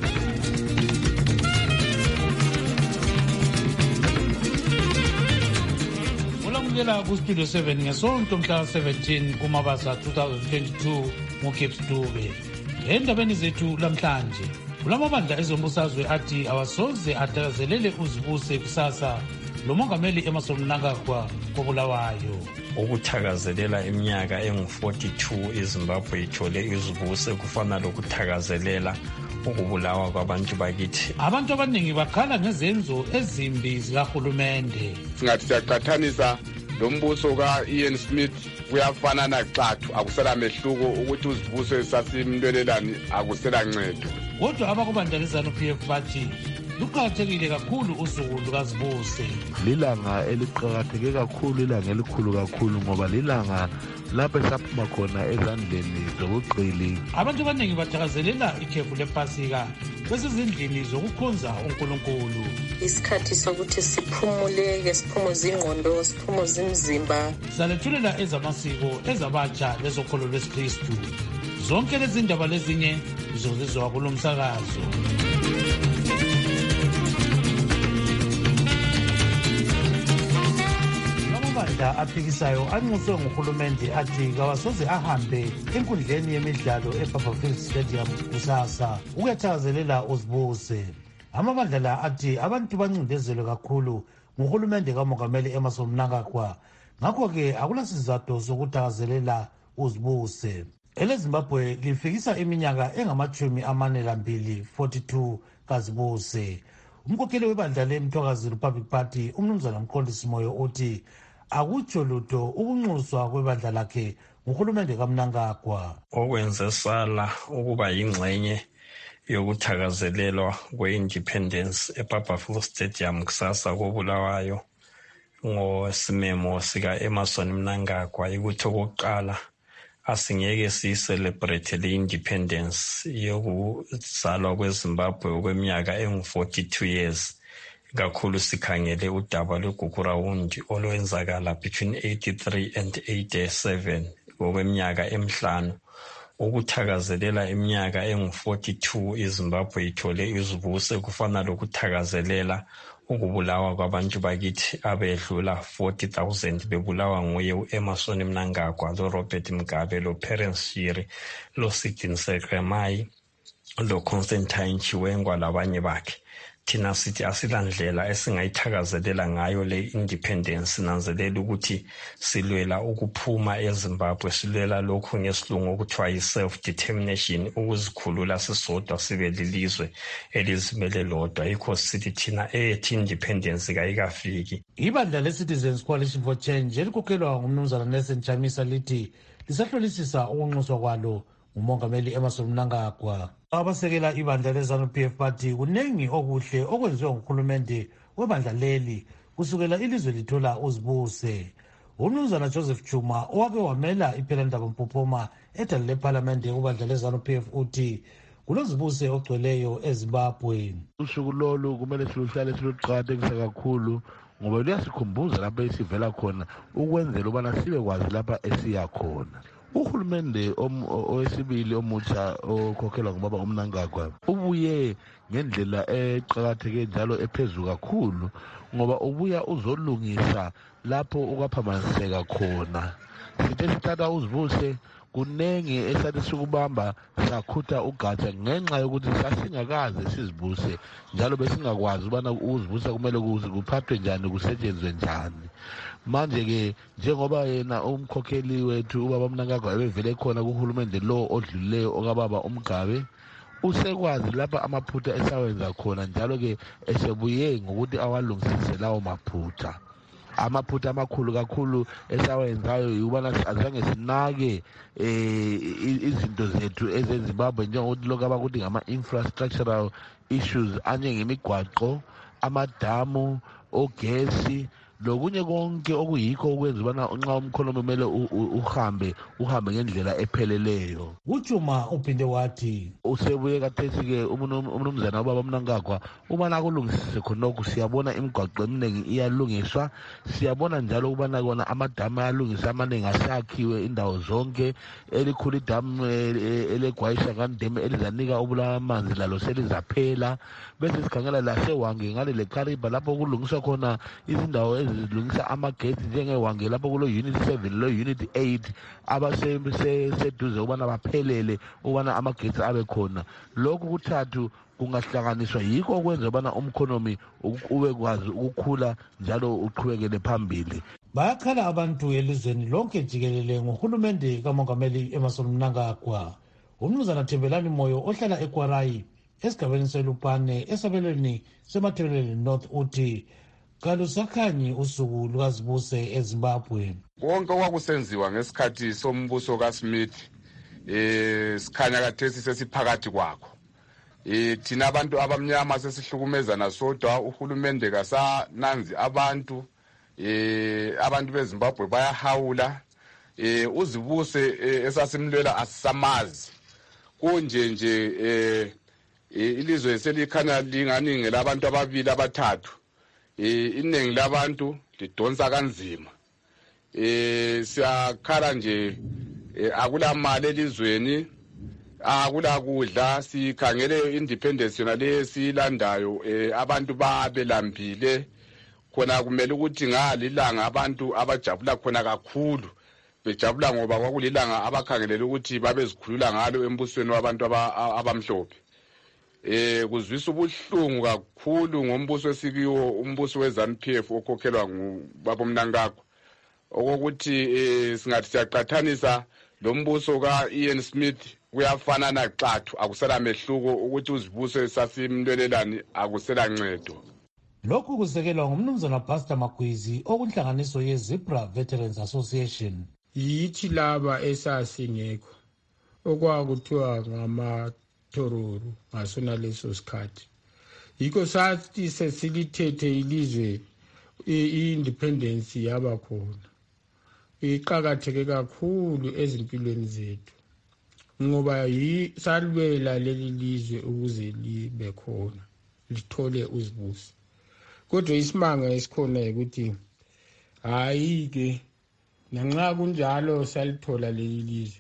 Speaker 17: Ulamukela ku-Studio 7 ngesonto mhla 17 kuMabasa 2022 nguGibbs Dube. Endabeni zethu lamhlanje kulamabandla ezombusazwe athi awasoze atakazelele uzibuse kusasa lo mongameli Emmerson Mnangagwa koBulawayo.
Speaker 18: Ukuthakazelela iminyaka engu-42 iZimbabwe ithole izibuse kufana lokuthakazelela ukubulawa kwabantu bakithi.
Speaker 17: Abantu abaningi bakhala ngezenzo ezimbi zikahulumende.
Speaker 19: Singathi siyaqathanisa lo mbuso ka-Ian Smith kuyafana naxathu, akusela mehluko ukuthi uzibuse sasimlwelelani akusela ncedo.
Speaker 17: Kodwa abakubandakizana uPF bathi luqakathekile kakhulu usuku lukazibuse.
Speaker 20: Lilanga eliqakatheke kakhulu, ilanga elikhulu kakhulu ngoba lilanga lapho esaphuma khona ezandleni zobugqili.
Speaker 17: Abantu abaningi bathakazelela ikhefu lePasika besezindlini zokukhonza uNkulunkulu.
Speaker 21: Isikhathi sokuthi siphumule, siphumuze ingqondo, siphumuze imizimba.
Speaker 17: Salethulela ezamasiko, ezabatsha lezokholo lwesikristu. Zonke lezi ndaba lezinye zizozizwa kulo msakazo. Amabandla aphikisayo anxuswe nguhulumende athi kawasoze ahambe enkundleni yemidlalo eBarberfield Stadium kusasa ukuyathakazelela uzibuse. Amabandla la athi abantu bancindezelwe kakhulu nguhulumende kamongameli Emmerson Mnangagwa, ngakho-ke akulasizathu sokuthakazelela uzibuse. EleZimbabwe lifikisa iminyaka engama-42 42 kazibuse. Umkhokheli webandla leMthwakazi Republic Party uMnumzana Mqondisi Moyo uthi akutsho lutho ukunxuswa kwebandla lakhe nguhulumende kaMnangagwa.
Speaker 18: Okwenze sala ukuba yingxenye yokuthakazelelwa kwe-independence eBarberfield Stadium kusasa koBulawayo ngosimemo sika-Emmerson Mnangagwa ukuthi okokuqala asingeke siyicelebrate le-independence yokuzalwa kweZimbabwe okweminyaka engu-42 years, kakhulu sikhangele udaba lweGugurawundi olwenzakala between 83 and 87 okweminyaka emihlanu. Ukuthakazelela iminyaka engu-42 iZimbabwe ithole izibuse kufana lokuthakazelela ukubulawa kwabantu bakithi abedlula 40,000 bebulawa nguye uEmmerson Mnangagwa, loRobert Mugabe, loPerence Shiri, loSidini Sekremai, loConstantine Chiwengwa labanye bakhe. Thina sithi asilandlela esingayithakazelela ngayo le independence. Nanzelela ukuthi silwela ukuphuma eZimbabwe, silwela lokhu ngesilungu okuthiwa yi-self-determination, ukuzikhulula sisodwa sibe lilizwe elizimele lodwa. Yikho sithi thina ethi independence kayikafiki.
Speaker 17: Ibandla le-Citizens Coalition for Change elikhokhelwa nguMnumzana Nelson Chamisa lithi lisahlolisisa ukunxuswa kwalo ngumongameli Emmerson Mnangagwa. Abasekela ibandla leZANU-PF bathi kuningi okuhle okwenziwa nguhulumende webandla leli kusukela ilizwe lithola uzibuse. uMnumzana Joseph Chuma owake wamela iPhelandaba Mpuphoma edale lePhalamende kubandla leZANU-PF uthi kulozibuse ogcweleyo eZimbabwe.
Speaker 20: Usuku lolu kumele siluhlale siluqakathekisa kakhulu ngoba luyasikhumbuza lapho esivela khona ukwenzela ubana sibe kwazi lapha esiya khona. Uhulumende owesibili omutsha okhokhelwa ngubaba uMnangagwa ubuye ngendlela eqakatheke njalo ephezulu kakhulu ngoba ubuya uzolungisa lapho okwaphambaniseka khona. sithe sithatha uzibuse kunenge esathi sikubamba sakhutha ugatsha ngenxa yokuthi sasingakaze sizibuse njalo besingakwazi ubana uzibusa kumele kuphathwe njani kusetshenzwe njani. Manje-ke njengoba yena umkhokheli wethu ubaba Mnangagwa ebevele khona kuhulumende lo odlulileyo okababa uMgabe, usekwazi lapha amaphutha esawenza khona njalo-ke esebuye ngokuthi awalungisise lawo maphutha. Amaphutha amakhulu kakhulu esawenzayo yikubana azange sinake izinto zethu ezeZimbabwe njengokuthi lokhu abakuthi ngama-infrastructural issues anjengemigwaqo, amadamu, ogesi, lokunye konke okuyikho okwenza ubana nxa umkhonomi kumele uhambe ngendlela epheleleyo.
Speaker 17: uJuma uphinde wathi
Speaker 20: usebuye kathesi-ke umnumzana ubaba Mnangagwa ubana kulungisise khonokho. Siyabona imigwaqo eminingi iyalungiswa, siyabona njalo ukubana kona amadamu ayalungiswa amaningi asakhiwe indawo zonke. Elikhulu idamu elegwayishangani dam elizanika ubulawa amanzi lalo selizaphela. Bese sikhangela lasewange ngale leKariba lapho kulungiswa khona izindawo ezilungisa amagetsi njengewange lapho kulo unit 7 lo unit 8 abaseduze ubana baphelele ubana amagetsi abe khona. Lokhu kuthathu kungahlanganiswa yikho okwenza ubana umkhonomi ube kwazi ukukhula njalo uqhubekele phambili.
Speaker 17: Bayakhala abantu elizweni lonke jikelele ngohulumende kamongameli Emmerson Mnangagwa. Umnumzana Thembelani Moyo ohlala eKwarayi esigabeni seLupane esabelweni seMathebeleni North uthi kalusakhanyi usuku lukazibuse eZimbabwe.
Speaker 19: Konke okwakusenziwa ngesikhathi sombuso kaSmith sikhanya kathesi sesiphakathi kwakho. Thina abantu abamnyama sesihlukumezana sodwa, uhulumende kasananzi abantu beZimbabwe bayahawula. Uzibuse esasimlwela asisamazi kunje ilizwe selikhanya lingani ngelabantu ababili abathathu. Iningi labantu lidonsa kanzima. Siyakhala nje akula mali elizweni, akula kudla, sikhangele independence yona le silandayo abantu babelambile khona. Kumele ukuthi ngalilanga abantu abajabula khona kakhulu, bejabula ngoba kwakulilanga abakhangelele ukuthi babezikhulula ngalo embusweni wabantu abamhlophe. Kuzwisa ubuhlungu kakhulu ngombuso esikiwo, umbuso weZANU-PF okhokhelwa ngubaba Mnangagwa, okokuthi singathi siyaqathanisa lo mbuso ka-Ian Smith kuyafana naxathu, akusela mehluko ukuthi uzibuse sasimlwelelani, akusela ncedo.
Speaker 17: Lokhu kusekelwa ngumnumzana Pastor Magwizi okunhlanganiso yeZebra Veterans Association.
Speaker 1: Yithi laba esasingekho okwakuthiwa ngamathororo ngasona leso sikhathi, yikho sathi sesilithethe ilizwe i-independence yaba khona. Iqakatheke kakhulu ezimpilweni zethu ngoba salwela leli lizwe ukuze libe khona lithole uzibuso. Kodwa isimanga esikhona ukuthi hayi-ke nanxa kunjalo salithola leli lizwe,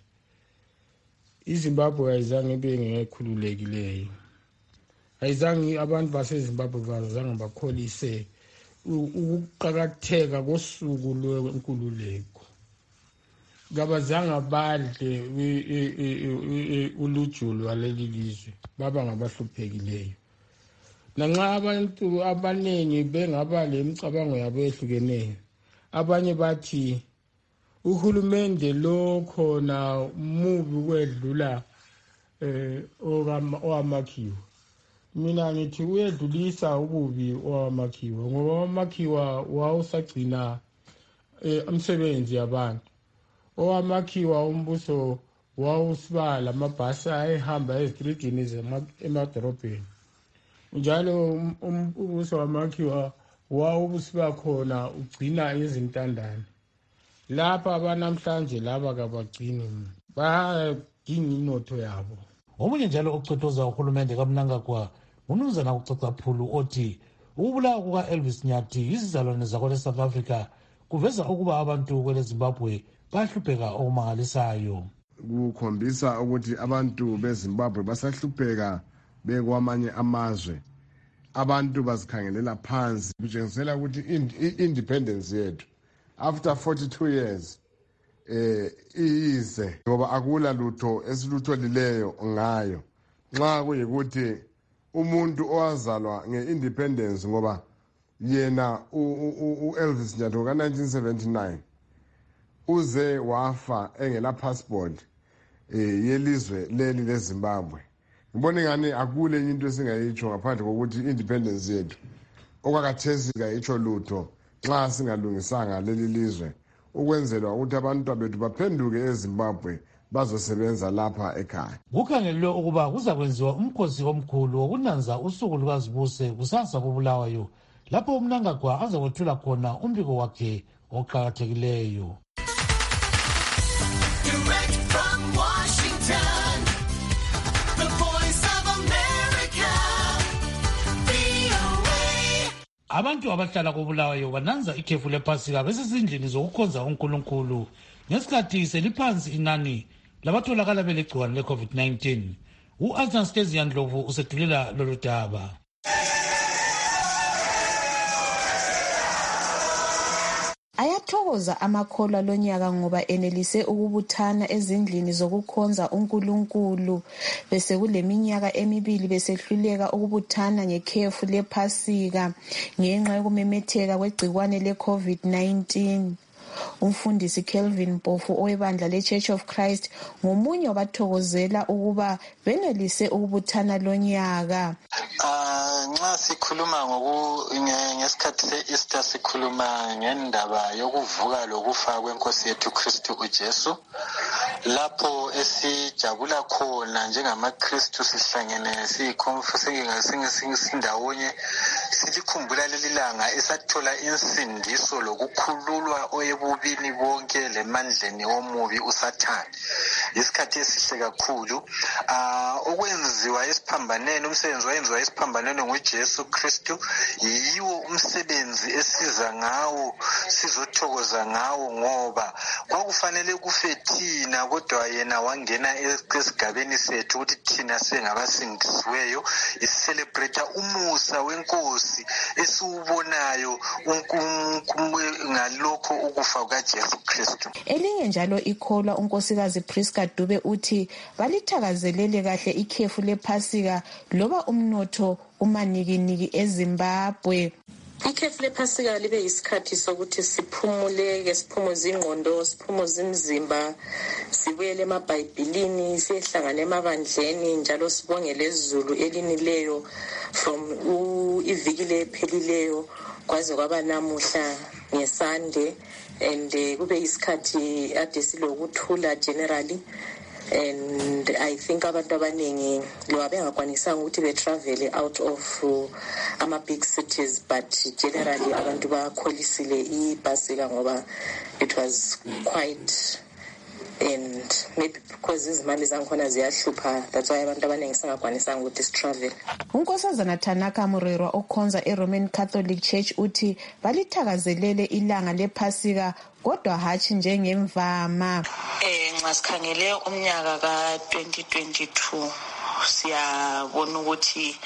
Speaker 1: iZimbabwe ayizange ibe ngekhululekileyo. Ayizange abantu baseZimbabwe bazange bakholise ukuqakatheka kosuku lwenkululeko. Kabazange badle ulujulo lwaleli lizwe, baba ngabahluphekileyo. Nanxa abantu abaningi bengaba lemicabango yabo ehlukeneyo, abanye bathi uhulumende lo khona mubi kwedlula owamakhiwa. Mina ngithi uyedlulisa ububi owamakhiwa ngoba owamakhiwa wawusagcina umsebenzi yabantu. Owamakhiwa umbuso wawusibala amabhasi ayehamba ezitridini emadorobheni. Njalo umbuso wamakhiwa wawusiba khona ugcina izintandane. Lapha abanamhlanje laba kabagcini, badinga inotho yabo.
Speaker 17: Omunye njalo ocothoza uhulumende kaMnangagwa umnumzana uCacaphulu othi ukubulawa kuka-Elvis Nyathi izizalwane zakwele South Africa kuveza ukuba abantu kwele Zimbabwe bahlupheka okumangalisayo.
Speaker 22: Kukhombisa ukuthi abantu beZimbabwe basahlupheka bekwamanye amazwe. Abantu bazikhangelela phansi, kutshengisela ukuthi i-independence yethu after 42 years iyize ngoba akula lutho esilutholileyo ngayo nxa kuyikuthi umuntu owazalwa nge-independence ngoba yena u-Elvis Nyathoko ka-1979 uze wafa engela passport yelizwe leli leZimbabwe. Ngibona ngani akule into esingayitsho ngaphandle kokuthi independence yethu okwakathesi kayitsho lutho nxa singalungisanga leli lizwe ukwenzela ukuthi abantu bethu baphenduke eZimbabwe bazosebenza lapha ekhaya.
Speaker 17: Kukhangelwe ukuba kuzakwenziwa umkhosi omkhulu wokunanza usuku lukazibuse kusasa koBulawayo lapho uMnangagwa azakwethula khona umbiko wakhe oqakathekileyo. Abantu abahlala koBulawayo bananza ikhefu lePhasika besezindlini zokukhonza uNkulunkulu ngesikhathi seliphansi inani labatholakala belegciwane le-COVID-19. U-Anastasia Ndlovu usethulela lolu daba.
Speaker 5: Ayathokoza amakholwa lonyaka ngoba enelise ukubuthana ezindlini zokukhonza uNkulunkulu bese kuleminyaka emibili besehluleka ukubuthana ngekhefu lePhasika ngenxa yokumemetheka kwegcikwane le-COVID-19. Umfundisi Kelvin Mpofu owebandla le-Church of Christ ngomunye wabathokozela ukuba benelise ukubuthana lonyaka.
Speaker 6: Nxa sikhuluma ngesikhathi se-Easter sikhuluma ngendaba yokuvuka lokufa kwenkosi yethu Kristu uJesu, lapho esijabula khona njengamaKristu sihlangene sindawonye silikhumbula leli langa esathola insindiso lokukhululwa oyebubini bonke lemandleni omubi uSathane. Isikhathi esihle kakhulu okwenziwa esiphambanweni, umsebenzi owenziwa esiphambanweni nguJesu Kristu yiwo umsebenzi esiza ngawo sizothokoza ngawo ngoba kwakufanele kufe thina kodwa yena wangena esigabeni sethu ukuthi thina sengabasindisiweyo isicelebrate umusa wenkosi esiwubonayo ngalokho ukufa kukaJesu Kristu.
Speaker 5: Elinye njalo ikholwa unkosikazi Priska Dube uthi balithakazelele kahle ikhefu lePhasika loba umnotho umanikiniki eZimbabwe.
Speaker 21: Ikhefu lePhasika libe yisikhathi sokuthi siphumuleke, siphumuze ingqondo, siphumuze imizimba, sibuyele emabhayibhilini, siyehlangana emabandleni njalo sibongele izulu elinileyo from iviki lephelileyo kwaze kwaba namuhla ngeSunday, and kube yisikhathi ade silokuthula generally. And I think abantu abaningi lo abengakwanisanga ukuthi betravel out of ama-big cities, but generally abantu bakholisile iPhasika ngoba it was quite, and maybe because izimali zangikhona ziyahlupha, that's why abantu abaningi singakwanisanga ukuthi sitravel.
Speaker 5: Unkosazana Tanaka Murerwa okhonza eRoman Catholic Church uthi balithakazelele ilanga lePhasika kodwa hatshi njengemvama.
Speaker 21: Nxa sikhangele umnyaka ka-2022 siyabona ukuthi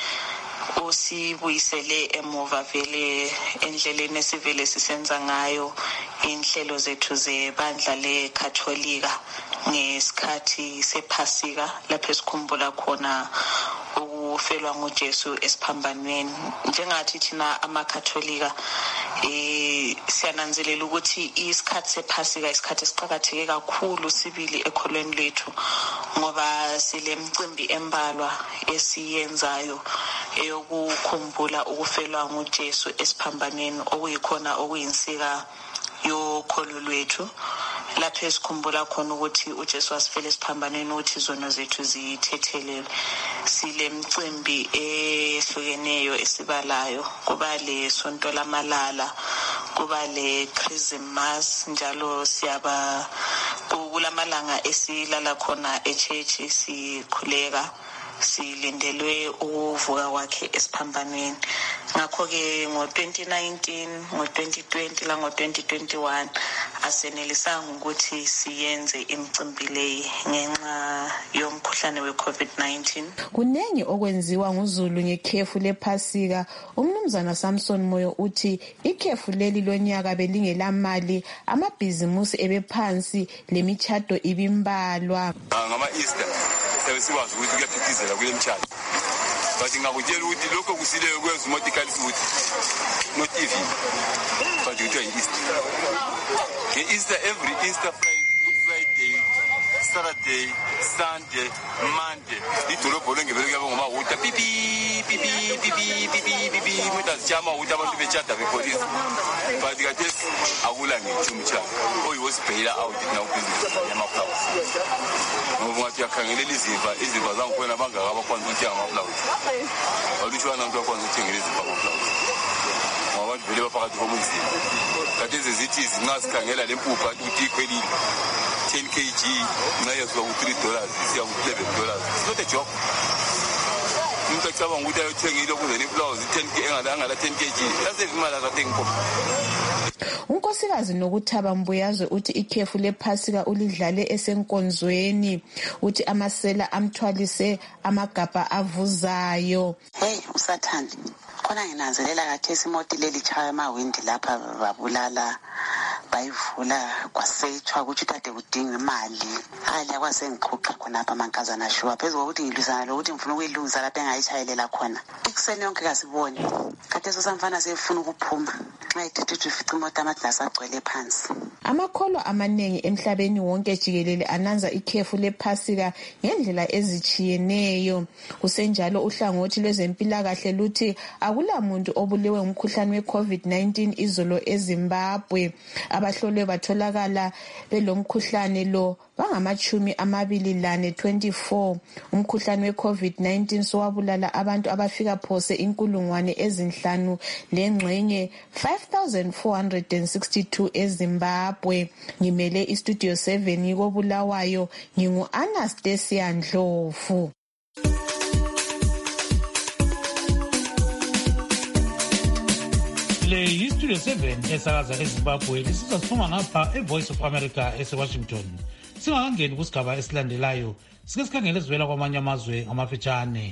Speaker 21: usibuyisele emuva vele endleleni esivele sisenza ngayo inhlelo zethu zebandla leKatholika ngesikhathi sePhasika lapho esikhumbula khona ukufelwa nguJesu esiphambanweni. Njengathi thina amaKatholika siyananzelela ukuthi isikhathi sePhasika isikhathi esiqakatheke kakhulu sibili ekholweni lethu ngoba silemicimbi embalwa esiyenzayo eyokukhumbula ukufelwa nguJesu esiphambanweni okuyikhona okuyinsika yokholo lwethu, lapho esikhumbula khona ukuthi uJesu wasifela esiphambanweni ukuthi izono zethu zithethelelwe. Silemicimbi ehlukeneyo esibalayo, kuba le sonto lamalala, kuba le Christmas, njalo siyaba kulamalanga esilala khona echechi sikhuleka silindelwe ukuvuka kwakhe esiphambanweni. Ngakho-ke ngo-2019, ngo-2020 lango-2021 asenelisanga ukuthi siyenze imicimbi leyi ngenxa yomkhuhlane umkhuhlane we-COVID-19.
Speaker 5: Kunengi okwenziwa nguZulu ngekhefu lephasika. Umnumzana Samson Moyo uthi ikhefu leli lonyaka belingelamali, amabhizimusi ebephansi lemitshato ibimbalwa.
Speaker 7: Ngama-Easter sikwazi ukuthi kuyaphithizela kule mitshato, but ngakutshela ukuthi lokho kusileyo kwenza umotikali ukuthi not even but kuthiwa yi-Easter. Nge-Easter, every Easter Friday, Saturday, Sunday, Monday, idolobho longebele kuyabe ngomawuta pipi mutazijama ukuthi abantu betshada bepolisi, but kathesi akula ngitsho umtshado oyiwosibheyila out nawubhizinisi yamaflawuzi. Ngoba ungathi uyakhangelela izimva zangikhona bangaka abakwanza ukuthenga amaflawuzi, walutshwana abantu bakwanza ukuthengela izimva amaflawuzi ngoba abantu vele baphakathi komuzimba. Kathesi zithi nxa sikhangela le mpupha ukuthi ikhwelile 10 kg nxa yasuka ku$3 siya ku$11. It's not a joke. Umuntu acabanga ukuthi ayothengile okuzeni iflawuzi 10 kg yaseva imali akathengi mpupha.
Speaker 5: Unkosikazi Nokuthaba Mbuyazwe uthi ikhefu lephasika ulidlale esenkonzweni, uthi amasela amthwalise amagabha avuzayo.
Speaker 8: Hey usathandi, khona nginanzelela kathesi imoti leli chaya amawindi lapha babulala bayivula kwasetshwa ukuthi kade kudinga imali. Hayi kwasengiqhuqa khonapha amankazana shuwa phezulu ukuthi ngilwisana lokuthi ngifuna ukuyilungisa lapha engayichayelela khona. Ikuseni yonke kasiboni kade sosamfana sefuna ukuphuma nxa ithethe ifica imoto amaglasi agcwele phansi.
Speaker 5: Amakholwa amanengi emhlabeni wonke jikelele ananza ikhefu lephasika ngendlela ezichiyeneyo. Kusenjalo uhlangothi lwezempilakahle luthi akula muntu obulewe ngumkhuhlane we-COVID-19 izolo eZimbabwe. Abahlolwe batholakala belomkhuhlane lo bangama-24. Umkhuhlane we-COVID-19 sowabulala abantu abafika phose 5,000 lengxenye 5,462 eZimbabwe. Ngimele istudio 7 koBulawayo, ngingu-Anastasia Ndlovu.
Speaker 17: Le yistudio 7 esakaza eZimbabwe lisiza siphuma ngapha eVoice of America eseWashington. Singakangeni kusigaba esilandelayo, sike sikhangele ezivela kwamanye amazwe ngamafitshane.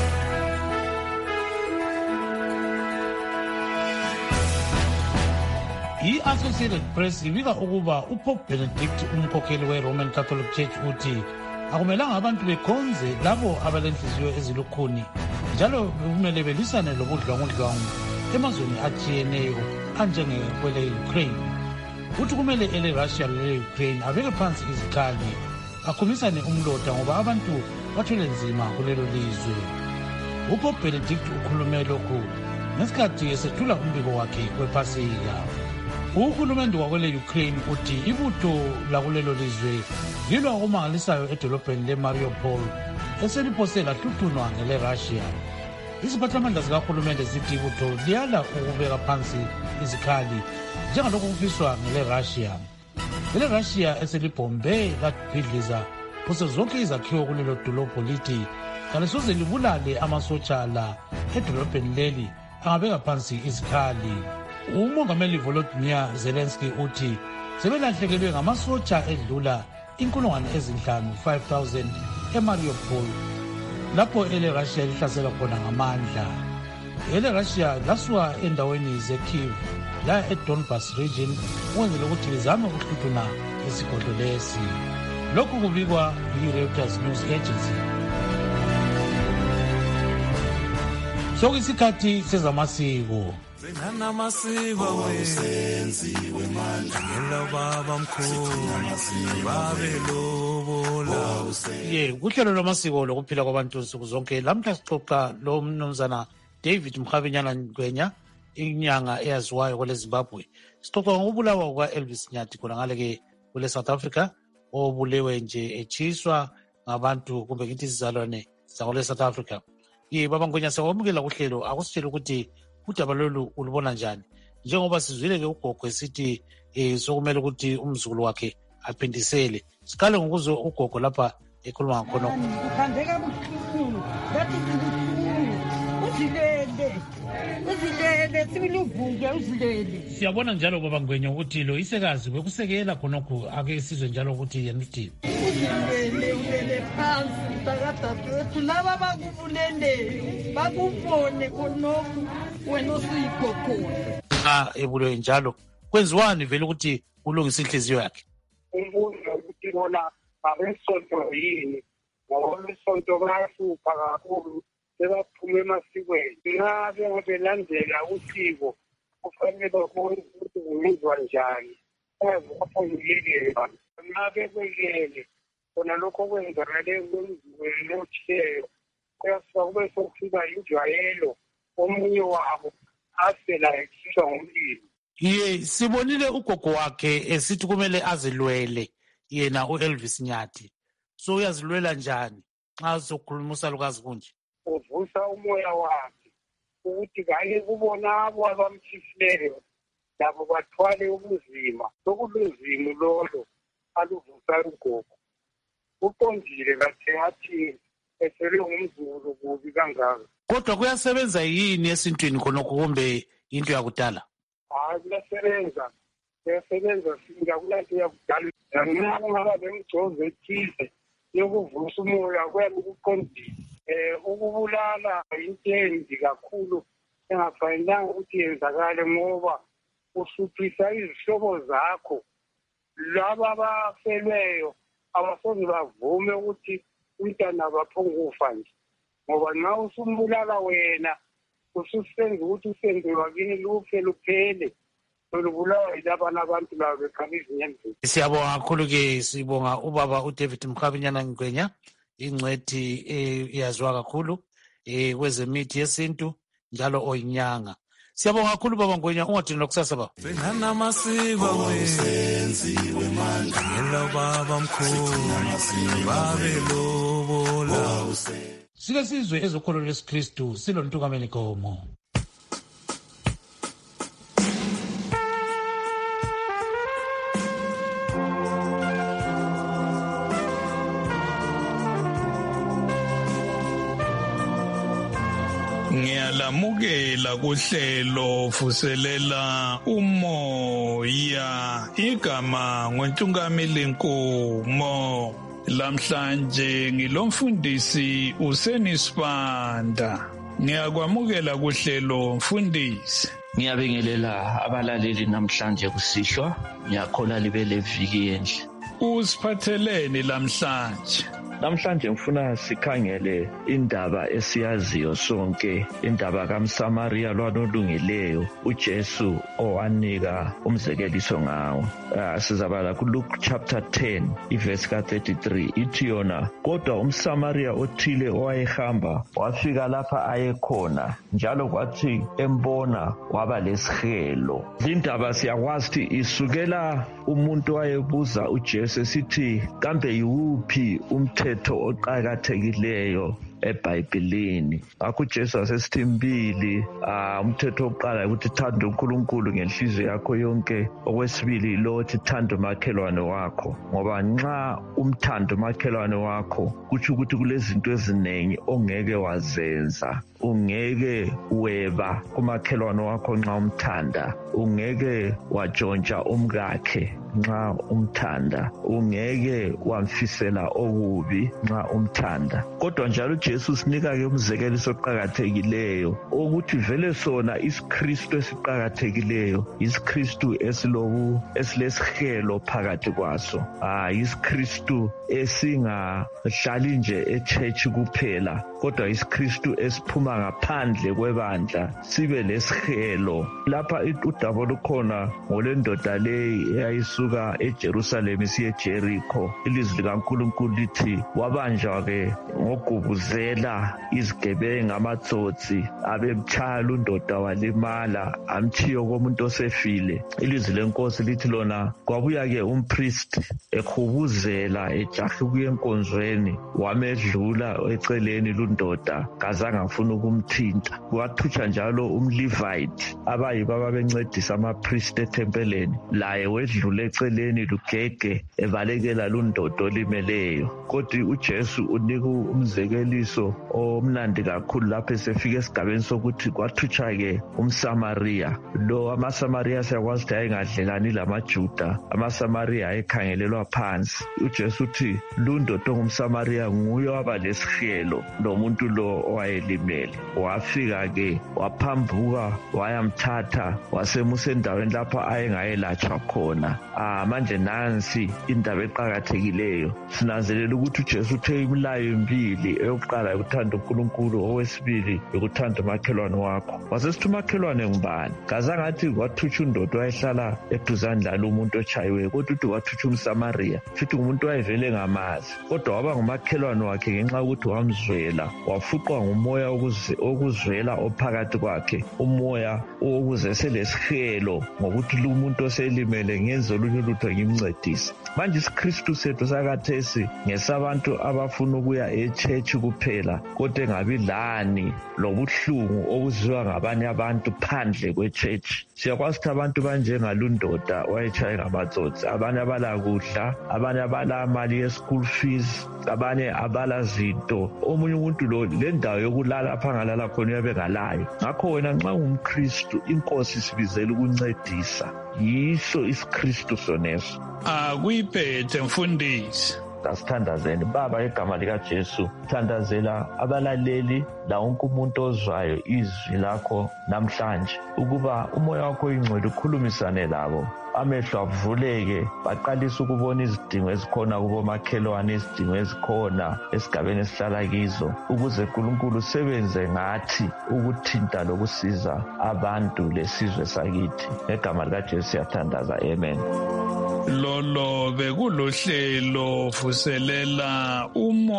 Speaker 17: I-Associated Press ibika ukuba uPope Benedict, umkhokheli we-Roman Catholic Church, uthi akumelanga abantu bekhonze labo abalenhliziyo ezilukhuni, njalo kumele belisane lobudlwangudlwangu emazweni atshiyeneyo anjengekwele Ukraine. Uthi kumele ele Russia lele Ukraine abeke phansi izikhali, akhumisane umlota ngoba abantu bathwele nzima kulelo lizwe. uPope Benedict ukhulume lokhu ngesikhathi esethula umbiko wakhe wephasika. Uhulumende wakwele Ukraine uthi ibutho lakulelo lizwe lilwa okumangalisayo edolobheni leMariupol eseliphose lahluthunwa ngele Russia. Iziphathamandla zikahulumende zithi ibutho liyala ukubeka phansi izikhali njengalokhu kufiswa ngele Russia. Ngele Russia eselibhombe labhidliza phose zonke izakhiwo kulelo dolobho lithi kalisoze libulale amasotsha la edolobheni leli angabeka phansi izikhali. Umongameli Volodymyr Zelensky uthi sebelahlekelwe ngamasotsha edlula 5,000 eMariupol lapho ele Russia lihlasela khona ngamandla. Ele Russia lasuka endaweni zeKyiv la eDonbas region ukwenzela ukuthi lizame ukuhluthuna isigodlo lesi. Lokhu kubikwa yi-Reuters News Agency. Sokuyisikhathi sezamasiko.
Speaker 23: Namasiko wesenziwe manje ngelo baba mkhulu babelobola.
Speaker 17: Kuhlelo lwamasiko lokuphila kwabantu nsuku zonke. Lamhla sixoxa lo mnumzana David Mkhabinyana Ngwenya, inyanga eyaziwayo kwele Zimbabwe. Sixoxa ngokubulawa kwa-Elvis Nyathi khona ngale ke kule South Africa, obulewe nje echiswa ngabantu kumbe ngithi izizalwane zakule South Africa. Baba Ngwenya, siyakwamukela kuhlelo. Akusitshela ukuthi udaba lolu ulubona njani, njengoba sizwile ke ugogo esithi sokumele ukuthi umzukulu wakhe aphindisele. Siqale ngokuzwe ugogo lapha ekhuluma ngakhona.
Speaker 24: Ukhandeka buhlungu ngathi uzilele sibili uvuke uzilele.
Speaker 17: Siyabona njalo baba Ngwenya ukuthi lo isekazi bekusekela khonokho ake sizwe njalo ukuthi yena uthini.
Speaker 24: Uzilele ulele phansi takadadewethu laba bakubulele bakubone khonokhu wena osuyigogole.
Speaker 17: Nxa ebulwe njalo kwenziwani vele ukuthi ulungise inhliziyo yakhe?
Speaker 9: Umbuzo ukuthi bona abesonto yini, ngoba abesonto bayahlupha kakhulu sebaphume emasikweni. Nxa bengabelandela usiko kufanele babone ukuthi kungenzwa njani, bayazibaphonyekelwa. Nxa bekwekele khona lokho okwenzakale kwenziweni othileyo kuyasuka kube sokufika injwayelo, omunye wabo afela ekhishwa ngumlilo.
Speaker 17: Ye sibonile ugogo wakhe esithi kumele azilwele yena uElvis Nyathi. So uyazilwela njani nxa sokhuluma usalukazi kunje?
Speaker 9: Uvusa umoya wakhe ukuthi kanye kubona abo abamthisileyo labo bathwale ubuzima. Lokulunzima lolo aluvusa ugogo. Uqondile kathi athi eselwe ngumzulu kubi kangaka.
Speaker 17: Kodwa kuyasebenza yini esintwini khonokho kumbe into yakudala?
Speaker 9: Hayi, kuyasebenza singa kulanto yakudala. Nxa kungaba lemgcozo ethize yokuvusa umoya kuyabe kuqondile. Ukubulala into embi kakhulu engafanelanga ukuthi yenzakale ngoba ushuphisa izihlobo zakho. Laba abafelweyo abasoze bavume ukuthi umntana baphongufa nje, ngoba nxa usumbulala wena ususenza ukuthi usenzelwa kini lufe luphele lubulawa yilabana abantu labo bekhala izinyembezi.
Speaker 17: Siyabonga kakhulu-ke, sibonga ubaba uDavid Mkhabinyana Ngwenya, ingcwethi eyaziwa kakhulu kwezemithi yesintu njalo oyinyanga. Siyabonga kakhulu baba Ngwenya, ungadini lokusasa baba.
Speaker 23: Senganamasiko wenziwe manje ngelo baba mkhulu babelobola. Sike sizwe ezokholo lesiKristu silontukameni Gomo.
Speaker 10: Ngiyalamukela kuhlelo vuselela umoya, igama ngoNtungameli Nkomo. Lamhlanje ngilomfundisi uSenisibanda. Ngiyakwamukela kuhlelo mfundisi.
Speaker 11: Ngiyabingelela abalaleli namhlanje kusihlwa, ngiyakhola libe leviki enhle.
Speaker 10: Usiphatheleni lamhlanje?
Speaker 11: Namhlanje ngifuna sikhangele indaba esiyaziyo sonke, indaba kaMsamaria lwanolungileyo, uJesu owanika umzekeliso ngawo. Sizabala kuLuke chapter 10 iverse ka-33 ithi yona, kodwa umSamaria othile owayehamba wafika lapha ayekhona, njalo kwathi embona waba lesihelo. Lindaba siyakwazi isukela umuntu wayebuza uJesu esithi, kambe yiwuphi umthetho oqakathekileyo eBhayibhelini? Akho uJesu asesithi mbili, umthetho wokuqala ukuthi thanda uNkulunkulu ngenhliziyo yakho yonke, okwesibili lo uthi thanda umakhelwane wakho. Ngoba nxa umthanda umakhelwane wakho kutsho ukuthi kulezinto eziningi ongeke wazenza. Ungeke weba kumakhelwane wakho nxa umthanda, ungeke wajonsha umkakhe nxa umthanda, ungeke wamfisela okubi nxa umthanda. Kodwa njalo uJesu sinika-ke umzekeliso oqakathekileyo ukuthi vele sona isiKristu esiqakathekileyo isiKristu esilesihelo phakathi kwaso. IsiKristu esingahlali nje echurch kuphela, kodwa isiKristu esiphuma ngaphandle kwebandla sibe lesihelo. Lapha udaba lukhona ngolendoda leyi eyayisuka eJerusalem isiye eJerikho. Ilizwi likaNkulunkulu lithi wabanjwa-ke ngogubuzela izigebenga amatsotsi, abemtshaya lundoda walimala, amtshiya komuntu osefile. Ilizwi lenkosi lithi lona kwabuya-ke umpristi ehubuzela ejahe ukuya enkonzweni, wamedlula eceleni lundoda, kazange afuna ukumthinta. Wathutsha njalo umLevite abayibo ababencedisa amapristi ethempeleni, laye wedlula eceleni lugege ebalekela lundoda olimeleyo. Kodwa uJesu unika umzekeliso omnandi kakhulu lapho esefika esigabeni sokuthi kwathutsha-ke umSamariya. Lo amaSamariya siyakwazi ukuthi ayengadlelani lamaJuda, amaSamariya ayekhangelelwa phansi. uJesu uthi lundoda ongumSamariya nguye waba lesihelo lomuntu lo owayelimele. Wafika-ke waphambuka wayamthatha wasemusa endaweni lapho ayengayelatshwa khona. Manje nansi indaba eqakathekileyo. Sinanzelela ukuthi uJesu uthe imilayo emibili, eyokuqala ukuthanda uNkulunkulu, owesibili ukuthanda umakhelwane wakho. Wasesithi umakhelwane ngubani? Kazangathi kwathutsha undoda wayehlala eduzane lalo umuntu ochayiweyo, kodwa uthi kwathutsha umSamariya. Futhi ngumuntu wayevele ngamazi, kodwa waba ngumakhelwane wakhe ngenxa yokuthi wamzwela, wafuqwa ngumoya okuzwela ophakathi kwakhe, umoya okuze selesihelo ngokuthi lo muntu oselimele ngenze olunye ulutho ngimncedise. Manje isiKristu sethu sakathesi ngesabantu abafuna ukuya echurch kuphela, kodwa engabi lani lobuhlungu obuzwiwa ngabanye abantu phandle kwechurch. Siyakwazi ukuthi abantu banjengalundoda wayechaye ngamatsotsi, abanye abala kudla, abanye abala mali ye-school fees, abanye abala zinto. Omunye umuntu lo le ndawo yokulala apha ngalala khona uyabe ngalayo. Ngakho wena nxa ungumKristu, inkosi sibizela ukuncedisa. Yiso isiKristu soneso.
Speaker 10: Akuyiphethe mfundisi.
Speaker 11: Asithandazeni Baba egama likaJesu, thandazela abalaleli la wonke umuntu ozwayo izwi lakho namhlanje, ukuba umoya wakho ingcwele ukhulumisane labo, amehlo avuleke, baqalise ukubona izidingo ezikhona kubomakhelwane, izidingo ezikhona esigabeni esihlala kizo, ukuze uNkulunkulu usebenze ngathi ukuthinta lokusiza abantu lesizwe sakithi. Egama likaJesu siyathandaza, amen.
Speaker 10: Lolo bekulohlelo vuselela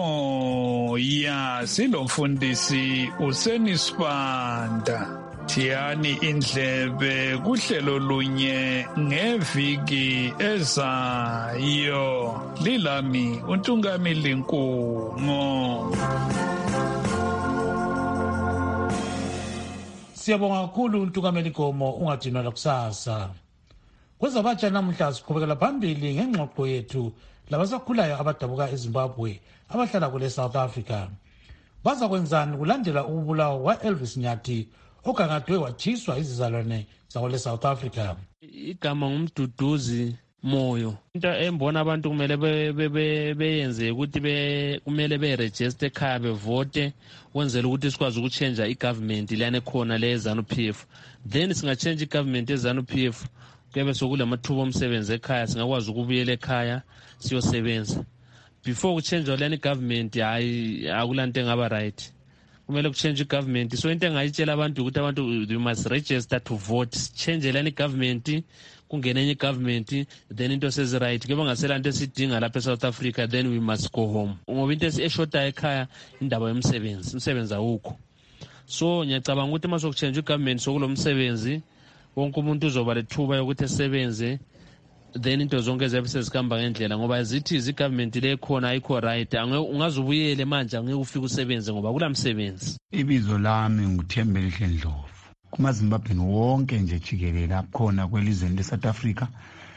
Speaker 10: umoya, silomfundisi uSenisibanda. Thiyani indlebe kuhlelo lunye ngeviki ezayo. Lilami uNtungamili Nkumo.
Speaker 23: Siyabonga kakhulu uNtungamili Nkomo, ungadinwa lakusasa. Kwezabatsha namuhla siqhubekela phambili ngengxoxo yethu labasakhulayo abadabuka eZimbabwe abahlala kule South Africa. Bazakwenzani kulandela ukubulawa kwa-Elvis Nyathi ogangadwe wathiswa izizalwane zakule South Africa?
Speaker 12: Igama ngumduduzi Moyo. Into embona abantu kumele beyenze ukuthi kumele beregister ekhaya bevote wenzela ukuthi sikwazi ukuchange igovernment lana khona le ZANU-PF. Then singachange igovernment eZANU-PF kube sokulamathuba omsebenzi ekhaya, singakwazi ukubuyela ekhaya siyosebenza. Before kuchange lana igovernment hayi akulanto engaba right. Kumele kuchange igovernment. So into engayitshela abantu ukuthi abantu you must register to vote. Change lana igovernment kungena enye igovernment, then into sezi right ke bangaselanto esidinga lapha eSouth Africa, then we must go home. Ngoba into eshoda ekhaya indaba yomsebenzi, umsebenzi awukho. So ngiyacabanga ukuthi mase kuchange igovernment sokulomsebenzi wonke umuntu uzoba lethuba yokuthi esebenze, then into zonke ezabe sezikhamba ngendlela, ngoba zithi igovernment le khona ayikho right. Ungazubuyele manje angeke ufike usebenze ngoba kulamsebenzi.
Speaker 13: Ibizo lami nguThembelihle Ndlovu. KumaZimbabweni wonke nje jikelele akhona kwelizweni leSouth Africa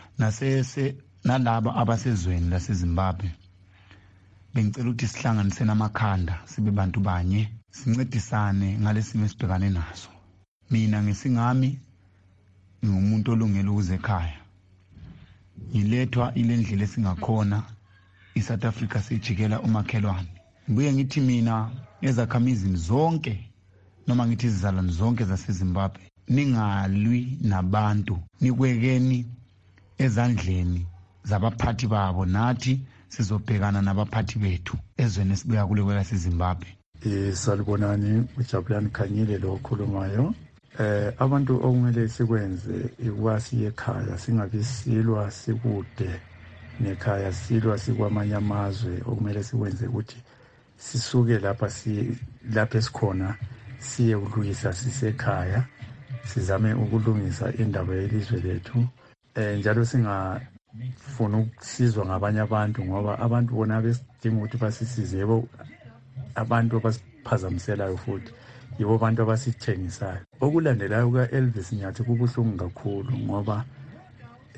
Speaker 13: nalaba abasezweni laseZimbabwe. Bengicela ukuthi sihlanganise namakhanda sibe bantu banye, sincedisane ngalesimo esibhekane naso. Mina ngesingami ngumuntu olungele ukuze ekhaya. Ngilethwa ile ndlela esingakhona iSouth Africa sejikela umakhelwane. Ngibuye ngithi mina ezakhamizini zonke noma ngithi izizalwane zonke zaseZimbabwe, ningalwi nabantu, nikwekeni ezandleni zabaphathi babo, nathi sizobhekana nabaphathi bethu ezweni esibuya kule kwelaseZimbabwe.
Speaker 14: Salibonani, uJabulani Khanyile lo okhulumayo. Abantu okumele sikwenze ikwasi ekhaya, singabi silwa sikude nekhaya, silwa sikwamanye amazwe. Okumele sikwenze ukuthi sisuke lapha esikhona siye ukulungisa sisekhaya, sizame ukulungisa indaba yelizwe lethu. Njalo singafuna ukusizwa ngabanye abantu, ngoba abantu bona besidinga ukuthi basisize, yebo abantu abasiphazamiselayo futhi yibo abantu abasithengisayo. Okulandelayo kuka-Elvis Nyathi kubuhlungu kakhulu, ngoba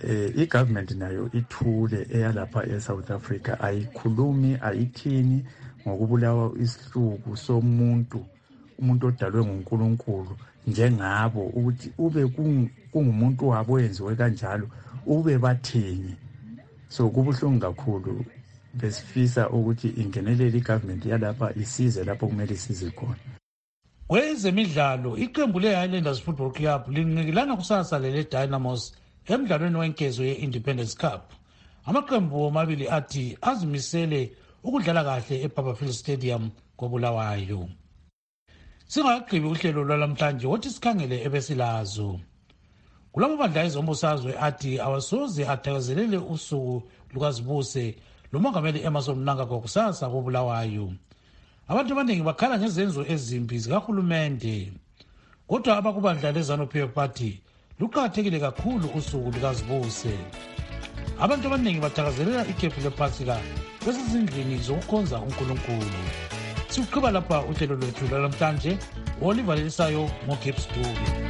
Speaker 14: i-government nayo ithule eyalapha eSouth Africa ayikhulumi ayithini ngokubulawa isihluku somuntu umuntu odalwe nguNkulunkulu njengabo ukuthi ube kungumuntu wabo wenziwe kanjalo ube bathini. So kubuhlungu kakhulu, besifisa ukuthi ingenelele i-government yalapha isize lapho kumele isize khona.
Speaker 23: Kwezemidlalo, iqembu le-Highlanders Football Club linqikilana kusasa lele-Dynamos emdlalweni wenkezo ye-Independence Cup. Amaqembu amabili athi azimisele ukudlala kahle eBarberville Stadium koBulawayo. Singakagqibi uhlelo lwalamhlanje wothi sikhangele ebesilazo. Kulamabandla ezombusazwe athi awasoze athakazelele usuku lukazibuse lomongameli Emmerson Mnangagwa kusasa koBulawayo. Abantu abaningi bakhala ngezenzo ezimbi zikahulumende. Kodwa abakubandla leZANU-PF Party luqakathekile kakhulu usuku lukazibuse. Abantu abaningi bathakazelela ikhefu lePhasika besezindlini zokukhonza uNkulunkulu. Siqhuba lapha uhlelo lwethu lwalamhlanje. Oliver Lisayo, Mo Gibbs Dube.